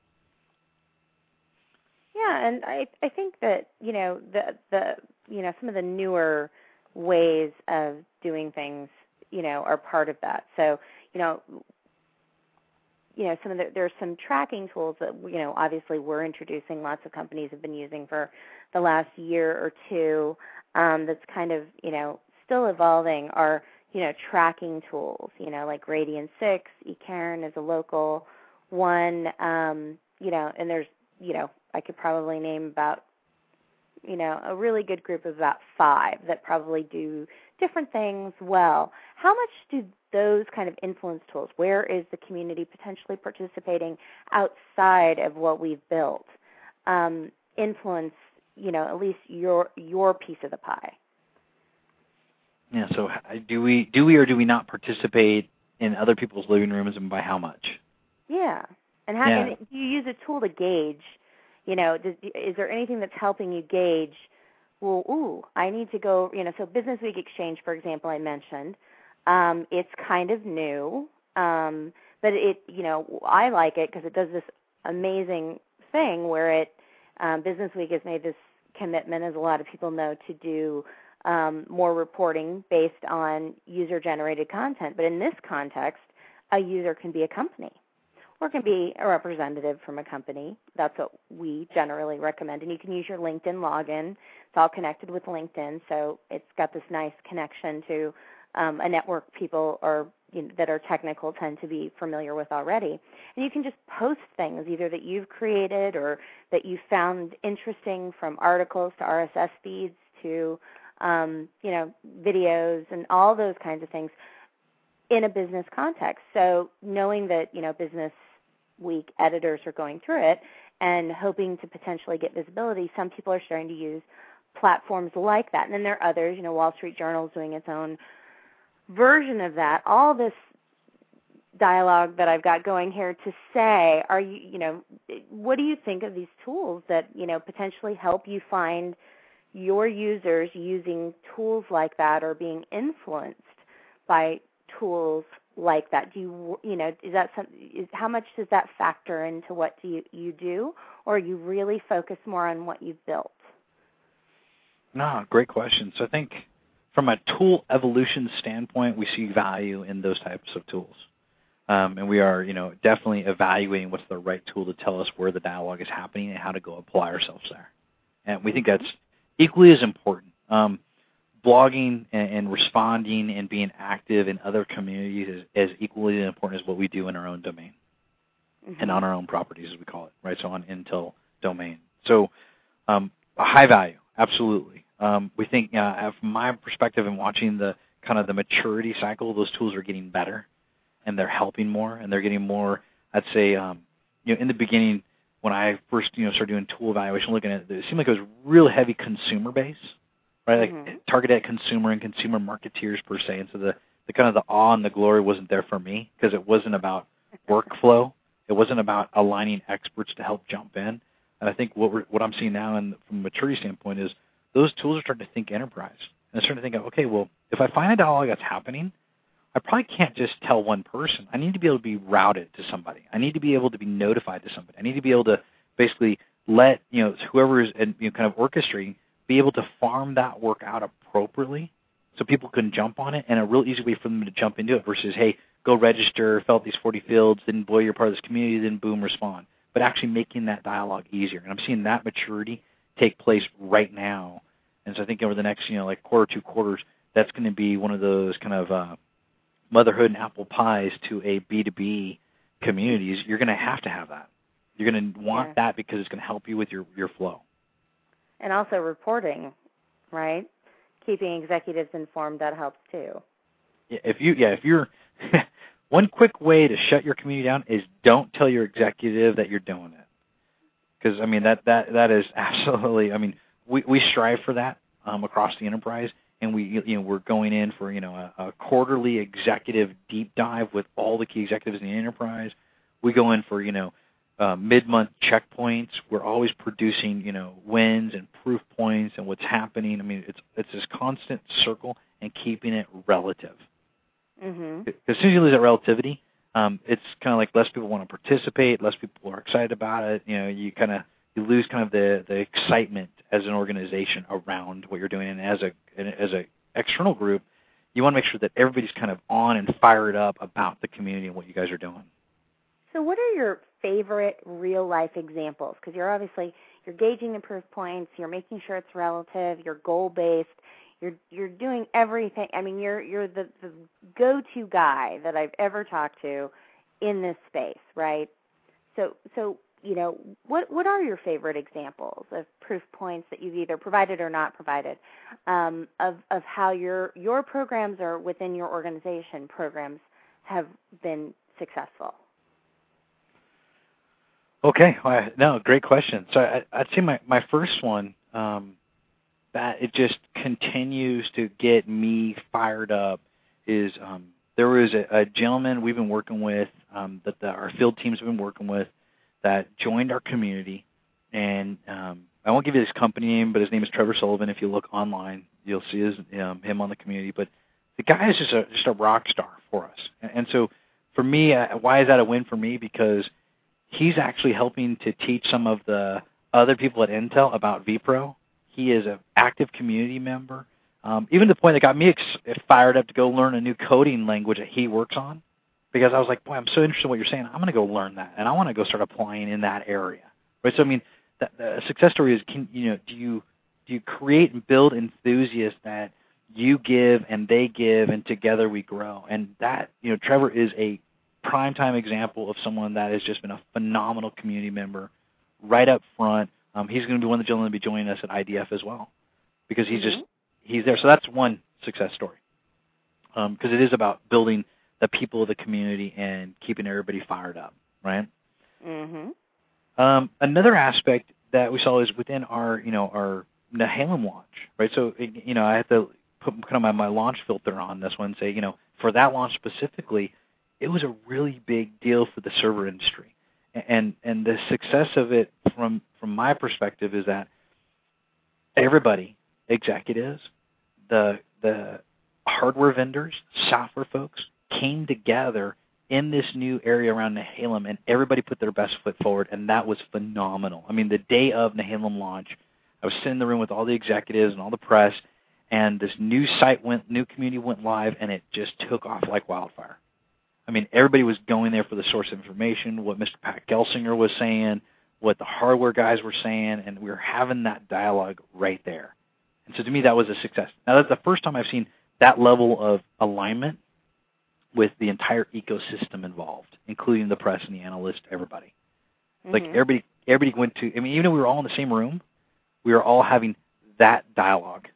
Yeah, and I I think that, you know, the the you know, some of the newer ways of doing things, you know, are part of that. So, you know, you know, some of the, there are some tracking tools that, you know, obviously we're introducing, lots of companies have been using for the last year or two, um, that's kind of, you know, still evolving, are, you know, tracking tools, you know, like Radian six, eCairn is a local one, um, you know, and there's, you know, I could probably name about, you know, a really good group of about five that probably do different things well. How much do those kind of influence tools, where is the community potentially participating outside of what we've built, um, influence, you know, at least your your piece of the pie? Yeah, so do we do we or do we not participate in other people's living rooms, and by how much? Yeah. And how Yeah. and do you use a tool to gauge, you know, does, is there anything that's helping you gauge, well, ooh, I need to go, you know, so Business Week Exchange, for example, I mentioned, um, it's kind of new, um, but it, you know, I like it because it does this amazing thing where it, um, Business Week has made this commitment, as a lot of people know, to do um, more reporting based on user-generated content. But in this context, a user can be a company, or can be a representative from a company. That's what we generally recommend. And you can use your LinkedIn login. It's all connected with LinkedIn, so it's got this nice connection to um, a network people are, you know, that are technical tend to be familiar with already. And you can just post things either that you've created or that you found interesting, from articles to R S S feeds to, um, you know, videos and all those kinds of things in a business context. So knowing that, you know, Business Week editors are going through it and hoping to potentially get visibility, some people are starting to use platforms like that. And then there are others, you know, Wall Street Journal is doing its own version of that. All this dialogue that I've got going here to say, are you, you know, what do you think of these tools that, you know, potentially help you find your users using tools like that or being influenced by tools like that? Do you, you know, is that some, is, how much does that factor into what do you, you do, or you really focus more on what you've built? No, great question. So I think from a tool evolution standpoint, we see value in those types of tools. Um, and we are, you know, definitely evaluating what's the right tool to tell us where the dialogue is happening and how to go apply ourselves there. And we think that's equally as important. Um, blogging and, and responding and being active in other communities is as equally as important as what we do in our own domain, mm-hmm. and on our own properties, as we call it, right? So on Intel domain. So um, a high value, absolutely. Um, we think, uh, from my perspective and watching the kind of the maturity cycle, those tools are getting better, and they're helping more, and they're getting more, I'd say, um, you know, in the beginning when I first, you know, started doing tool evaluation, looking at it, it seemed like it was real heavy consumer base, right? Mm-hmm. Like targeted at consumer and consumer marketeers per se, and so the, the kind of the awe and the glory wasn't there for me because it wasn't about workflow. It wasn't about aligning experts to help jump in. And I think what we're, what I'm seeing now, and from a maturity standpoint, is those tools are starting to think enterprise. And they're starting to think, okay, well, if I find a dialogue that's happening, I probably can't just tell one person. I need to be able to be routed to somebody. I need to be able to be notified to somebody. I need to be able to basically let, you know, whoever is, you know, kind of orchestrating be able to farm that work out appropriately so people can jump on it, and a real easy way for them to jump into it versus, hey, go register, fill out these forty fields, then boy, you're part of this community, then boom, respond. But actually making that dialogue easier. And I'm seeing that maturity take place right now. And so I think over the next, you know, like quarter, two quarters, that's going to be one of those kind of uh, motherhood and apple pies to a B two B communities. You're going to have to have that. You're going to want yeah. that because it's going to help you with your, your flow. And also reporting, right? Keeping executives informed, that helps too. Yeah, if you, yeah, if you're, one quick way to shut your community down is don't tell your executive that you're doing it. Because, I mean, that, that, that is absolutely, I mean, we, we strive for that um, across the enterprise, and we, you know, we're going in for, you know, a, a quarterly executive deep dive with all the key executives in the enterprise. We go in for, you know, uh, mid-month checkpoints. We're always producing, you know, wins and proof points and what's happening. I mean, it's it's this constant circle and keeping it relative. Mm-hmm. As soon as you lose that relativity, um, it's kind of like less people want to participate, less people are excited about it. You know, you kind of you lose kind of the, the excitement as an organization around what you're doing. And as a as a external group, you want to make sure that everybody's kind of on and fired up about the community and what you guys are doing. So what are your favorite real-life examples? Because you're obviously, you're gauging the proof points, you're making sure it's relative, you're goal-based, you're you're doing everything. I mean, you're you're the, the go-to guy that I've ever talked to in this space, right? So, so you know, what what are your favorite examples of proof points that you've either provided or not provided um, of, of how your your programs or within your organization programs have been successful? Okay. Well, no, great question. So I, I'd say my, my first one, um, that it just continues to get me fired up is um, there was a, a gentleman we've been working with um, that the, our field teams have been working with that joined our community. And um, I won't give you his company name, but his name is Trevor Sullivan. If you look online, you'll see his, um, him on the community. But the guy is just a, just a rock star for us. And, and so for me, uh, why is that a win for me? Because he's actually helping to teach some of the other people at Intel about vPro. He is an active community member, um, even to the point that got me ex- fired up to go learn a new coding language that he works on, because I was like, boy, I'm so interested in what you're saying. I'm going to go learn that, and I want to go start applying in that area. Right? So, I mean, the, the success story is, can, you know, do you do you create and build enthusiasts that you give and they give, and together we grow? And that, you know, Trevor is a primetime example of someone that has just been a phenomenal community member right up front. Um, he's going to be one of the gentlemen to be joining us at I D F as well, because he's Mm-hmm. just he's there. So that's one success story, because um, it is about building the people of the community and keeping everybody fired up, right? Mm-hmm. Um, another aspect that we saw is within our you know our Nehalem launch, right? So you know I have to put kind of my, my launch filter on this one and say, you know, for that launch specifically, it was a really big deal for the server industry. And and the success of it from from my perspective is that everybody, executives, the the hardware vendors, software folks, came together in this new area around Nehalem, and everybody put their best foot forward, and that was phenomenal. I mean, the day of Nehalem launch, I was sitting in the room with all the executives and all the press, and this new site went, new community went live, and it just took off like wildfire. I mean, everybody was going there for the source of information, what Mister Pat Gelsinger was saying, what the hardware guys were saying, and we were having that dialogue right there. And so to me, that was a success. Now, that's the first time I've seen that level of alignment with the entire ecosystem involved, including the press and the analysts, everybody. Mm-hmm. Like everybody, everybody went to, I mean, even though we were all in the same room, we were all having that dialogue.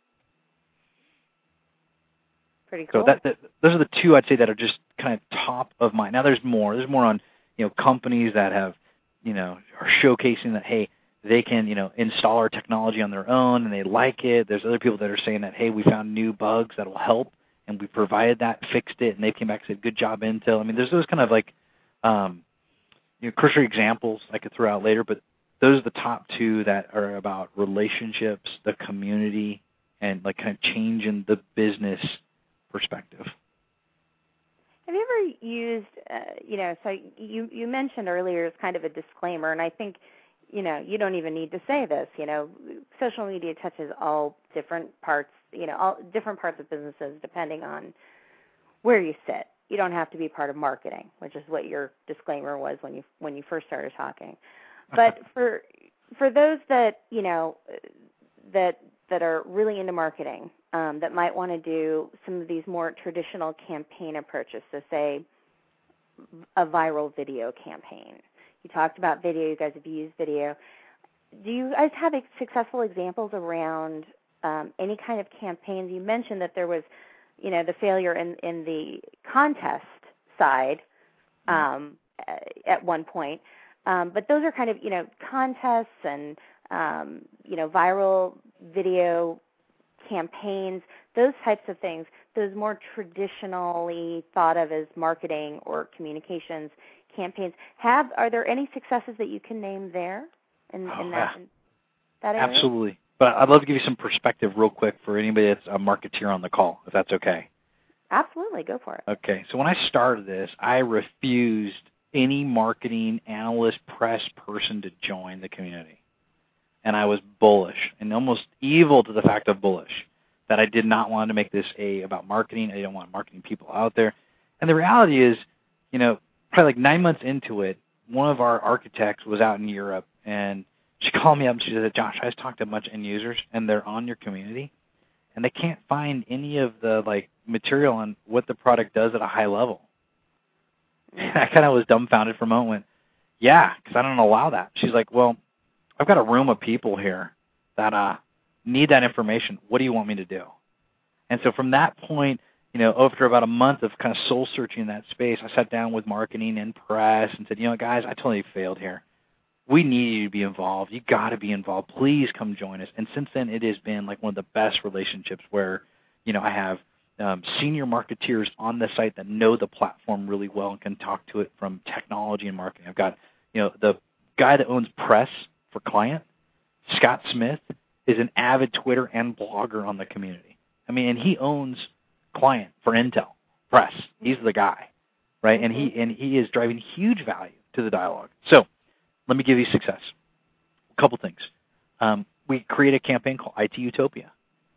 Pretty cool. So that, that, those are the two I'd say that are just kind of top of mind. Now there's more. There's more on, you know, companies that have, you know, are showcasing that, hey, they can, you know, install our technology on their own and they like it. There's other people that are saying that, hey, we found new bugs that will help, and we provided that, fixed it, and they came back and said, good job, Intel. I mean, there's those kind of like, um, you know, cursory examples I could throw out later, but those are the top two that are about relationships, the community, and like kind of changing the business perspective. Have you ever used, uh, you know, so you, you mentioned earlier as kind of a disclaimer, and I think, you know, you don't even need to say this, you know, social media touches all different parts, you know, all different parts of businesses depending on where you sit. You don't have to be part of marketing, which is what your disclaimer was when you when you first started talking. But for for those that, you know, that that are really into marketing, um, that might want to do some of these more traditional campaign approaches, so say a viral video campaign. You talked about video. You guys have used video. Do you guys have successful examples around um, any kind of campaigns? You mentioned that there was, you know, the failure in, in the contest side um, at one point. Um, but those are kind of, you know, contests and, um, you know, viral video campaigns, those types of things, those more traditionally thought of as marketing or communications campaigns. Have Are there any successes that you can name there in, Oh, in, that, yeah. in that area? Absolutely. But I'd love to give you some perspective real quick for anybody that's a marketeer on the call, if that's okay. Absolutely. Go for it. Okay. So when I started this, I refused any marketing analyst, press person to join the community. And I was bullish and almost evil to the fact of bullish, that I did not want to make this a about marketing. I didn't want marketing people out there. And the reality is, you know, probably like nine months into it, one of our architects was out in Europe, and she called me up and she said, Josh, I just talked to a bunch of end users, and they're on your community, and they can't find any of the like material on what the product does at a high level. And I kind of was dumbfounded for a moment. Went, yeah, because I don't allow that. She's like, well, I've got a room of people here that uh, need that information. What do you want me to do? And so from that point, you know, after about a month of kind of soul searching in that space, I sat down with marketing and press and said, you know, guys, I totally failed here. We need you to be involved. You got to be involved. Please come join us. And since then, it has been like one of the best relationships where, you know, I have um, senior marketeers on the site that know the platform really well and can talk to it from technology and marketing. I've got, you know, the guy that owns press for client, Scott Smith, is an avid Twitter and blogger on the community. I mean, and he owns client for Intel Press. He's the guy, right? Mm-hmm. And he and he is driving huge value to the dialogue. So let me give you success. A couple things. Um, we created a campaign called I T Utopia,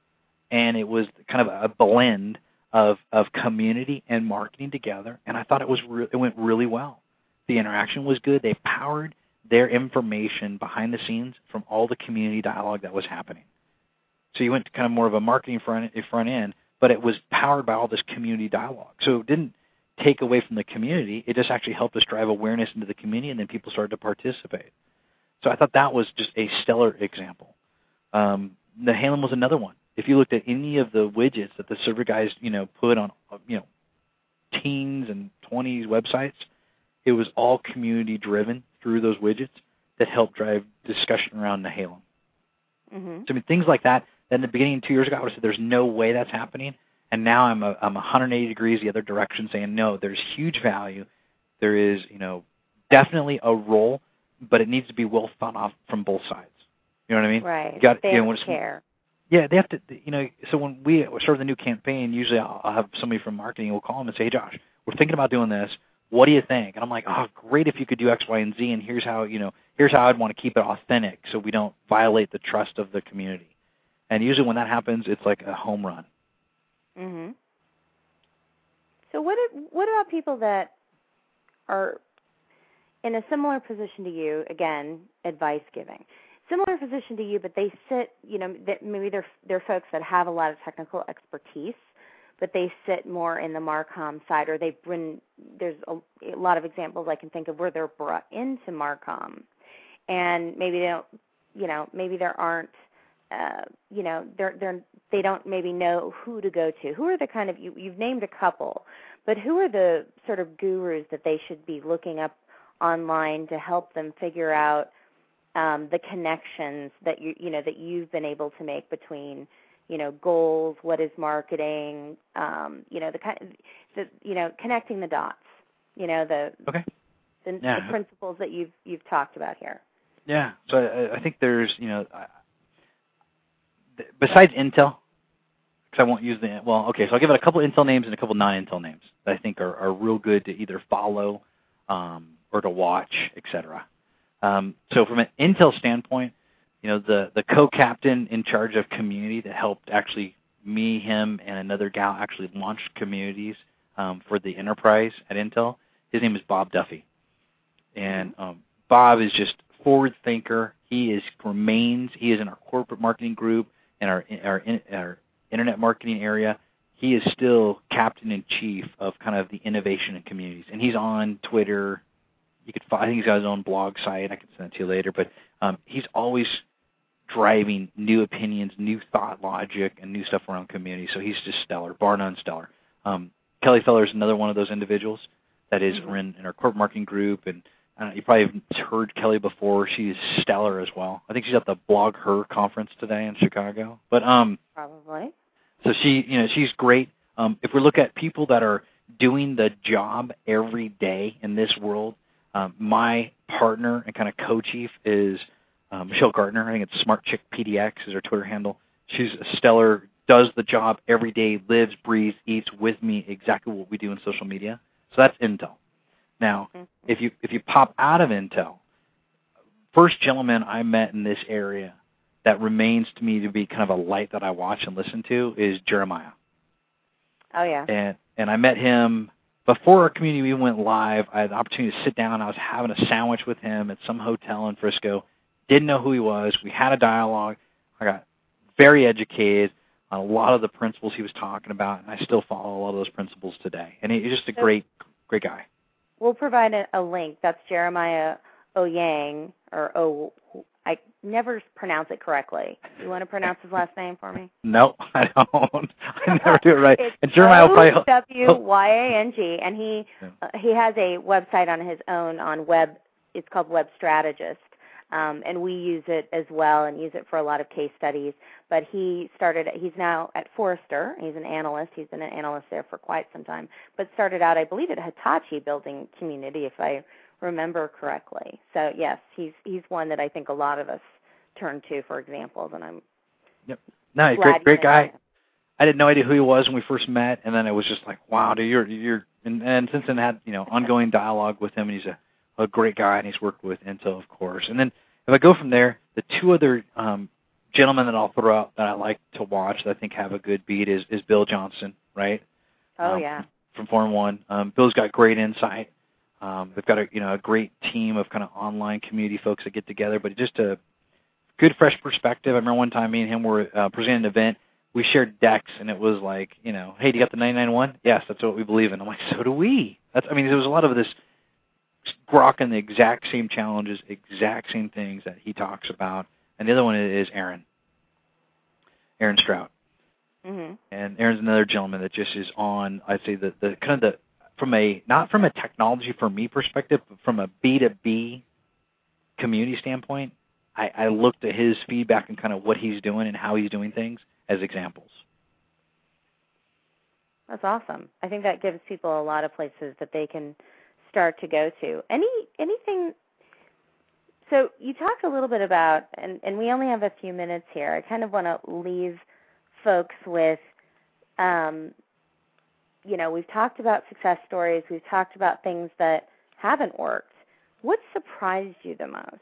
and it was kind of a blend of of community and marketing together. And I thought it was re- it went really well. The interaction was good. They powered their information behind the scenes from all the community dialogue that was happening. So you went to kind of more of a marketing front front end, but it was powered by all this community dialogue. So it didn't take away from the community. It just actually helped us drive awareness into the community, and then people started to participate. So I thought that was just a stellar example. Um, Nehalem was another one. If you looked at any of the widgets that the server guys, you know, put on, you know, teens and twenties websites, it was all community driven through those widgets that helped drive discussion around Nehalem. Mm-hmm. So I mean, things like that. Then in the beginning, two years ago, I would have said there's no way that's happening. And now I'm a, I'm one hundred eighty degrees the other direction, saying no, there's huge value. There is, you know, definitely a role, but it needs to be well thought out from both sides. You know what I mean? Right. You got, they you know, have to care. Yeah, they have to. You know, so when we start the new campaign, usually I'll, I'll have somebody from marketing will call them and say, hey, Josh, we're thinking about doing this. What do you think? And I'm like, oh, great if you could do X, Y, and Z, and here's how, you know, here's how I'd want to keep it authentic so we don't violate the trust of the community. And usually when that happens, it's like a home run. Mhm. So what if, what about people that are in a similar position to you? Again, advice giving, similar position to you, but they sit, you know, that maybe they're they're folks that have a lot of technical expertise, but they sit more in the Marcom side, or they bring. There's a, a lot of examples I can think of where they're brought into Marcom, and maybe they don't, you know, maybe there aren't. Uh, you know, they're, they're, they don't maybe know who to go to. Who are the kind of, you, you've named a couple, but who are the sort of gurus that they should be looking up online to help them figure out um, the connections that you, you know, that you've been able to make between, you know, goals, what is marketing, um, you know, the kind, the, you know, connecting the dots, you know, the, okay. the, yeah. the principles that you've you've talked about here. Yeah. So I, I think there's, you know. I, Besides Intel, because I won't use the, well, okay, so I'll give it a couple Intel names and a couple non-Intel names that I think are, are real good to either follow um, or to watch, et cetera. Um, so from an Intel standpoint, you know, the, the co-captain in charge of community that helped actually me, him, and another gal actually launch communities um, for the enterprise at Intel, his name is Bob Duffy. And um, Bob is just a forward thinker. He is remains, he is in our corporate marketing group and our, our, our internet marketing area. He is still captain in chief of kind of the innovation in communities. And he's on Twitter. You could find, I think he's got his own blog site. I can send it to you later. But um, he's always driving new opinions, new thought logic, and new stuff around community. So he's just stellar, bar none stellar. Um, Kelly Feller is another one of those individuals that is mm-hmm. in, in our corporate marketing group. And uh, you probably have heard Kelly before. She's stellar as well. I think she's at the Blog Her conference today in Chicago. But um, probably. So she, you know, she's great. Um, if we look at people that are doing the job every day in this world, um, my partner and kind of co-chief is um, Michelle Gardner. I think it's Smart Chick P D X is her Twitter handle. She's a stellar, does the job every day, lives, breathes, eats with me exactly what we do in social media. So that's Intel. Now, mm-hmm. if you if you pop out of Intel, first gentleman I met in this area that remains to me to be kind of a light that I watch and listen to is Jeremiah. Oh, yeah. And and I met him before our community even went live. I had the opportunity to sit down. I was having a sandwich with him at some hotel in Frisco. Didn't know who he was. We had a dialogue. I got very educated on a lot of the principles he was talking about, and I still follow a lot of those principles today. And he's just a so great, great guy. We'll provide a, a link. That's Jeremiah Oyang, or O. I never pronounce it correctly. You want to pronounce his last name for me? No, I don't. I never do it right. It's and Jeremiah will probably W Y A N G, and he yeah. uh, he has a website on his own on web. It's called Web Strategist, um, and we use it as well and use it for a lot of case studies. But he started. He's now at Forrester. He's an analyst. He's been an analyst there for quite some time. But started out, I believe, at Hitachi building community, if I remember correctly. So yes, he's he's one that I think a lot of us turn to for examples, and I'm yep. No, he's great, great guy. Him. I had no idea who he was when we first met, and then it was just like, wow, dude, you're you're, and, and since then had you know ongoing dialogue with him, and he's a, a great guy, and he's worked with Intel, of course. And then if I go from there, the two other um, gentlemen that I'll throw out that I like to watch that I think have a good beat is is Bill Johnson, right? Oh um, yeah. From Forum One. Um, Bill's got great insight. Um, they've got a you know a great team of kind of online community folks that get together, but just a good fresh perspective. I remember one time me and him were uh, presenting an event. We shared decks, and it was like, you know, hey, do you got the ninety-nine one? Yes, that's what we believe in. I'm like, so do we. That's I mean, there was a lot of this grokking the exact same challenges, exact same things that he talks about. And the other one is Aaron, Aaron Strout. Mm-hmm. And Aaron's another gentleman that just is on, I'd say, the, the kind of the, from a, not from a technology for me perspective, but from a B to B community standpoint, I, I looked at his feedback and kind of what he's doing and how he's doing things as examples. That's awesome. I think that gives people a lot of places that they can start to go to. Any anything, so you talked a little bit about, and, and we only have a few minutes here, I kind of want to leave folks with, um, you know, we've talked about success stories, we've talked about things that haven't worked. What surprised you the most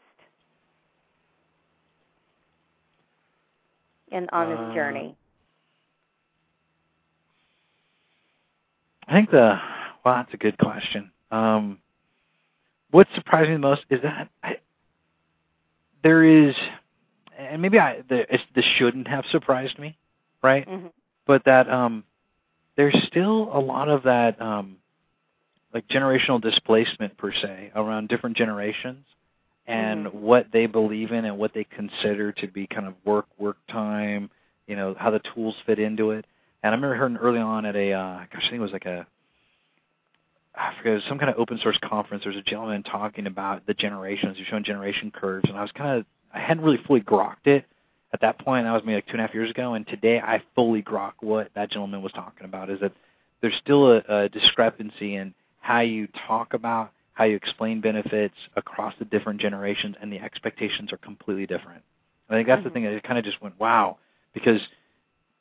in on this uh, journey? I think the, well, that's a good question. Um, what surprised me the most is that I, there is, and maybe I, the, it's, this shouldn't have surprised me, right? Mm-hmm. But that um, there's still a lot of that, um, like generational displacement per se around different generations and mm-hmm. what they believe in and what they consider to be kind of work, work time, you know, how the tools fit into it. And I remember hearing early on at a, uh, gosh, I think it was like a, I forget, it was some kind of open source conference. There was a gentleman talking about the generations. He was showing generation curves, and I was kind of, I hadn't really fully grokked it at that point. That was maybe like two and a half years ago, and today I fully grok what that gentleman was talking about, is that there's still a, a discrepancy in how you talk about, how you explain benefits across the different generations, and the expectations are completely different. I think that's mm-hmm. the thing that it kind of just went, wow, because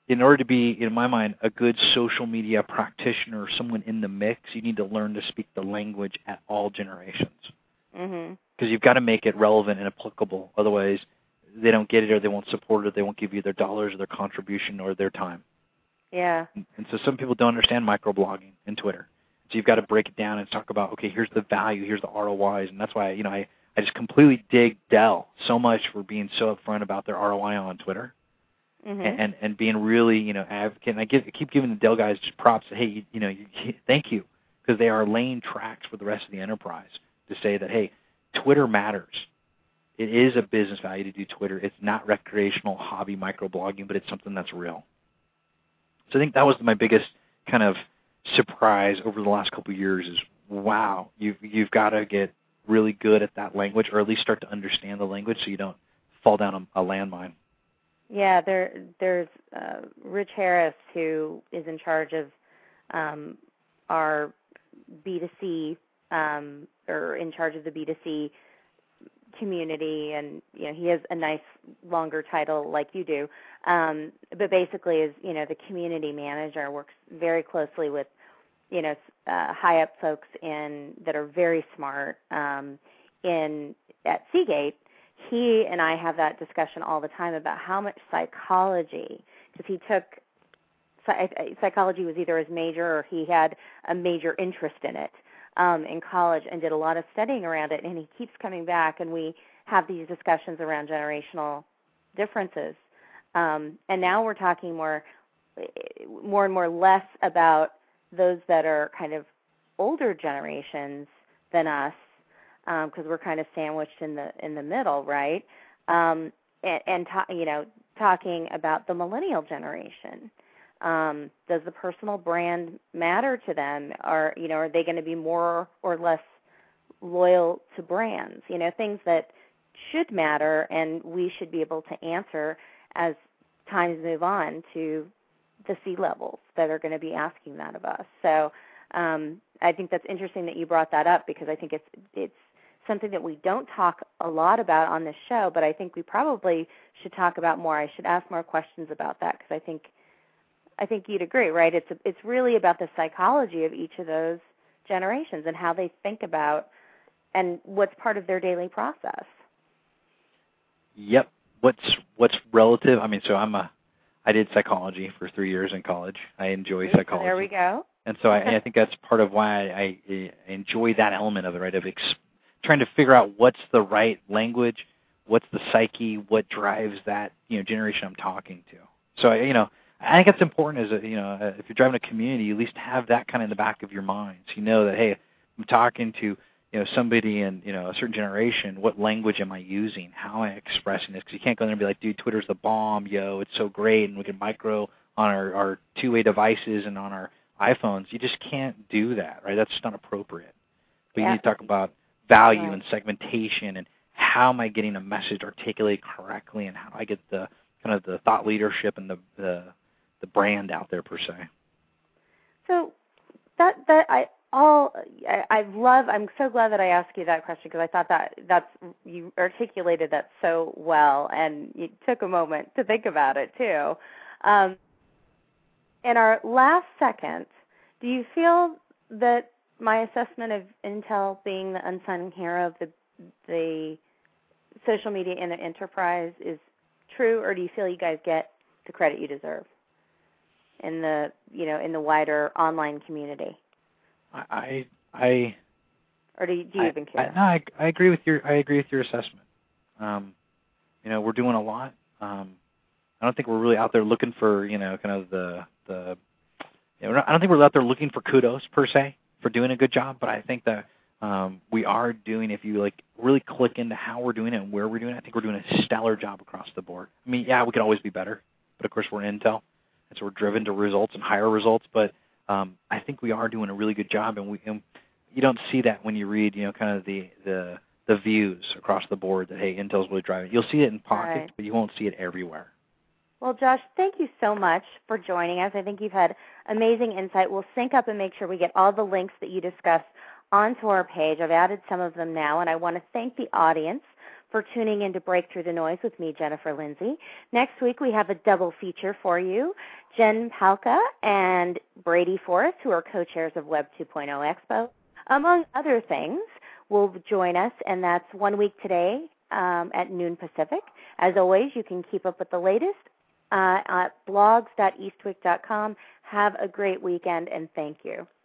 in order to be, in my mind, a good social media practitioner or someone in the mix, you need to learn to speak the language at all generations. Because mm-hmm. you've got to make it relevant and applicable. Otherwise, they don't get it, or they won't support it, or they won't give you their dollars or their contribution or their time. Yeah. And, and so some people don't understand microblogging in Twitter. So you've got to break it down and talk about, okay, here's the value, here's the R O Is, and that's why, you know, I, I just completely dig Dell so much for being so upfront about their R O I on Twitter. Mm-hmm. And, and and being really, you know, advocate. And I, give, I keep giving the Dell guys just props. Hey, you, you know, you, thank you, because they are laying tracks for the rest of the enterprise to say that, hey, Twitter matters. It is a business value to do Twitter. It's not recreational hobby microblogging, but it's something that's real. So I think that was my biggest kind of surprise over the last couple of years is, wow, you've, you've got to get really good at that language, or at least start to understand the language so you don't fall down a, a landmine. Yeah, there, there's uh, Rich Harris, who is in charge of um, our B two C, um, or in charge of the B two C community, and you know he has a nice longer title like you do, um, but basically is you know the community manager, works very closely with you know uh, high up folks in that are very smart um, in at Seagate. He and I have that discussion all the time about how much psychology, because he took psychology was either his major or he had a major interest in it. Um, in college and did a lot of studying around it, and he keeps coming back, and we have these discussions around generational differences. Um, and now we're talking more, more and more less about those that are kind of older generations than us, because um, we're kind of sandwiched in the in the middle, right? Um, and and ta- you know, talking about the millennial generation. Um, does the personal brand matter to them? Or, you know, are they going to be more or less loyal to brands? You know, things that should matter, and we should be able to answer as times move on to the C-levels that are going to be asking that of us. So um, I think that's interesting that you brought that up, because I think it's it's something that we don't talk a lot about on this show, but I think we probably should talk about more. I should ask more questions about that, because I think I think you'd agree, right? It's a, it's really about the psychology of each of those generations and how they think about and what's part of their daily process. Yep. What's what's relative? I mean, so I'm a I did psychology for three years in college. I enjoy psychology. There we go. And so I, I think that's part of why I, I enjoy that element of it, right? Of ex, trying to figure out what's the right language, what's the psyche, what drives that you know generation I'm talking to. So you know. I think it's important as a, you know, if you're driving a community, you at least have that kind of in the back of your mind. So you know that, hey, I'm talking to, you know, somebody in, you know, a certain generation. What language am I using? How am I expressing this? Because you can't go in there and be like, dude, Twitter's the bomb, yo, it's so great, and we can micro on our, our two-way devices and on our iPhones. You just can't do that, right? That's just not appropriate. But yeah. You need to talk about value right. and segmentation and how am I getting a message articulated correctly, and how do I get the kind of the thought leadership and the the the brand out there per se. So that that I all I, I love. I'm so glad that I asked you that question, because I thought that that's you articulated that so well, and you took a moment to think about it too. Um, in our last second, do you feel that my assessment of Intel being the unsung hero of the the social media in the enterprise is true, or do you feel you guys get the credit you deserve in the you know in the wider online community? I I or do you, do you I, even care? I, no, I, I agree with your I agree with your assessment. Um, you know, we're doing a lot. Um, I don't think we're really out there looking for you know kind of the the. You know, I don't think we're out there looking for kudos per se for doing a good job, but I think that um, we are doing. If you like really click into how we're doing it and where we're doing it, I think we're doing a stellar job across the board. I mean, yeah, we could always be better, but of course we're Intel. And so we're driven to results and higher results, but um, I think we are doing a really good job, and we and you don't see that when you read, you know, kind of the, the the views across the board that, hey, Intel's really driving. You'll see it in pockets, right. but you won't see it everywhere. Well, Josh, thank you so much for joining us. I think you've had amazing insight. We'll sync up and make sure we get all the links that you discussed onto our page. I've added some of them now, and I want to thank the audience for tuning in to Break Through the Noise with me, Jennifer Lindsay. Next week, we have a double feature for you. Jen Palka and Brady Forrest, who are co-chairs of Web two point oh Expo, among other things, will join us, and that's one week today um, at noon Pacific. As always, you can keep up with the latest uh, at blogs dot eastwick dot com. Have a great weekend, and thank you.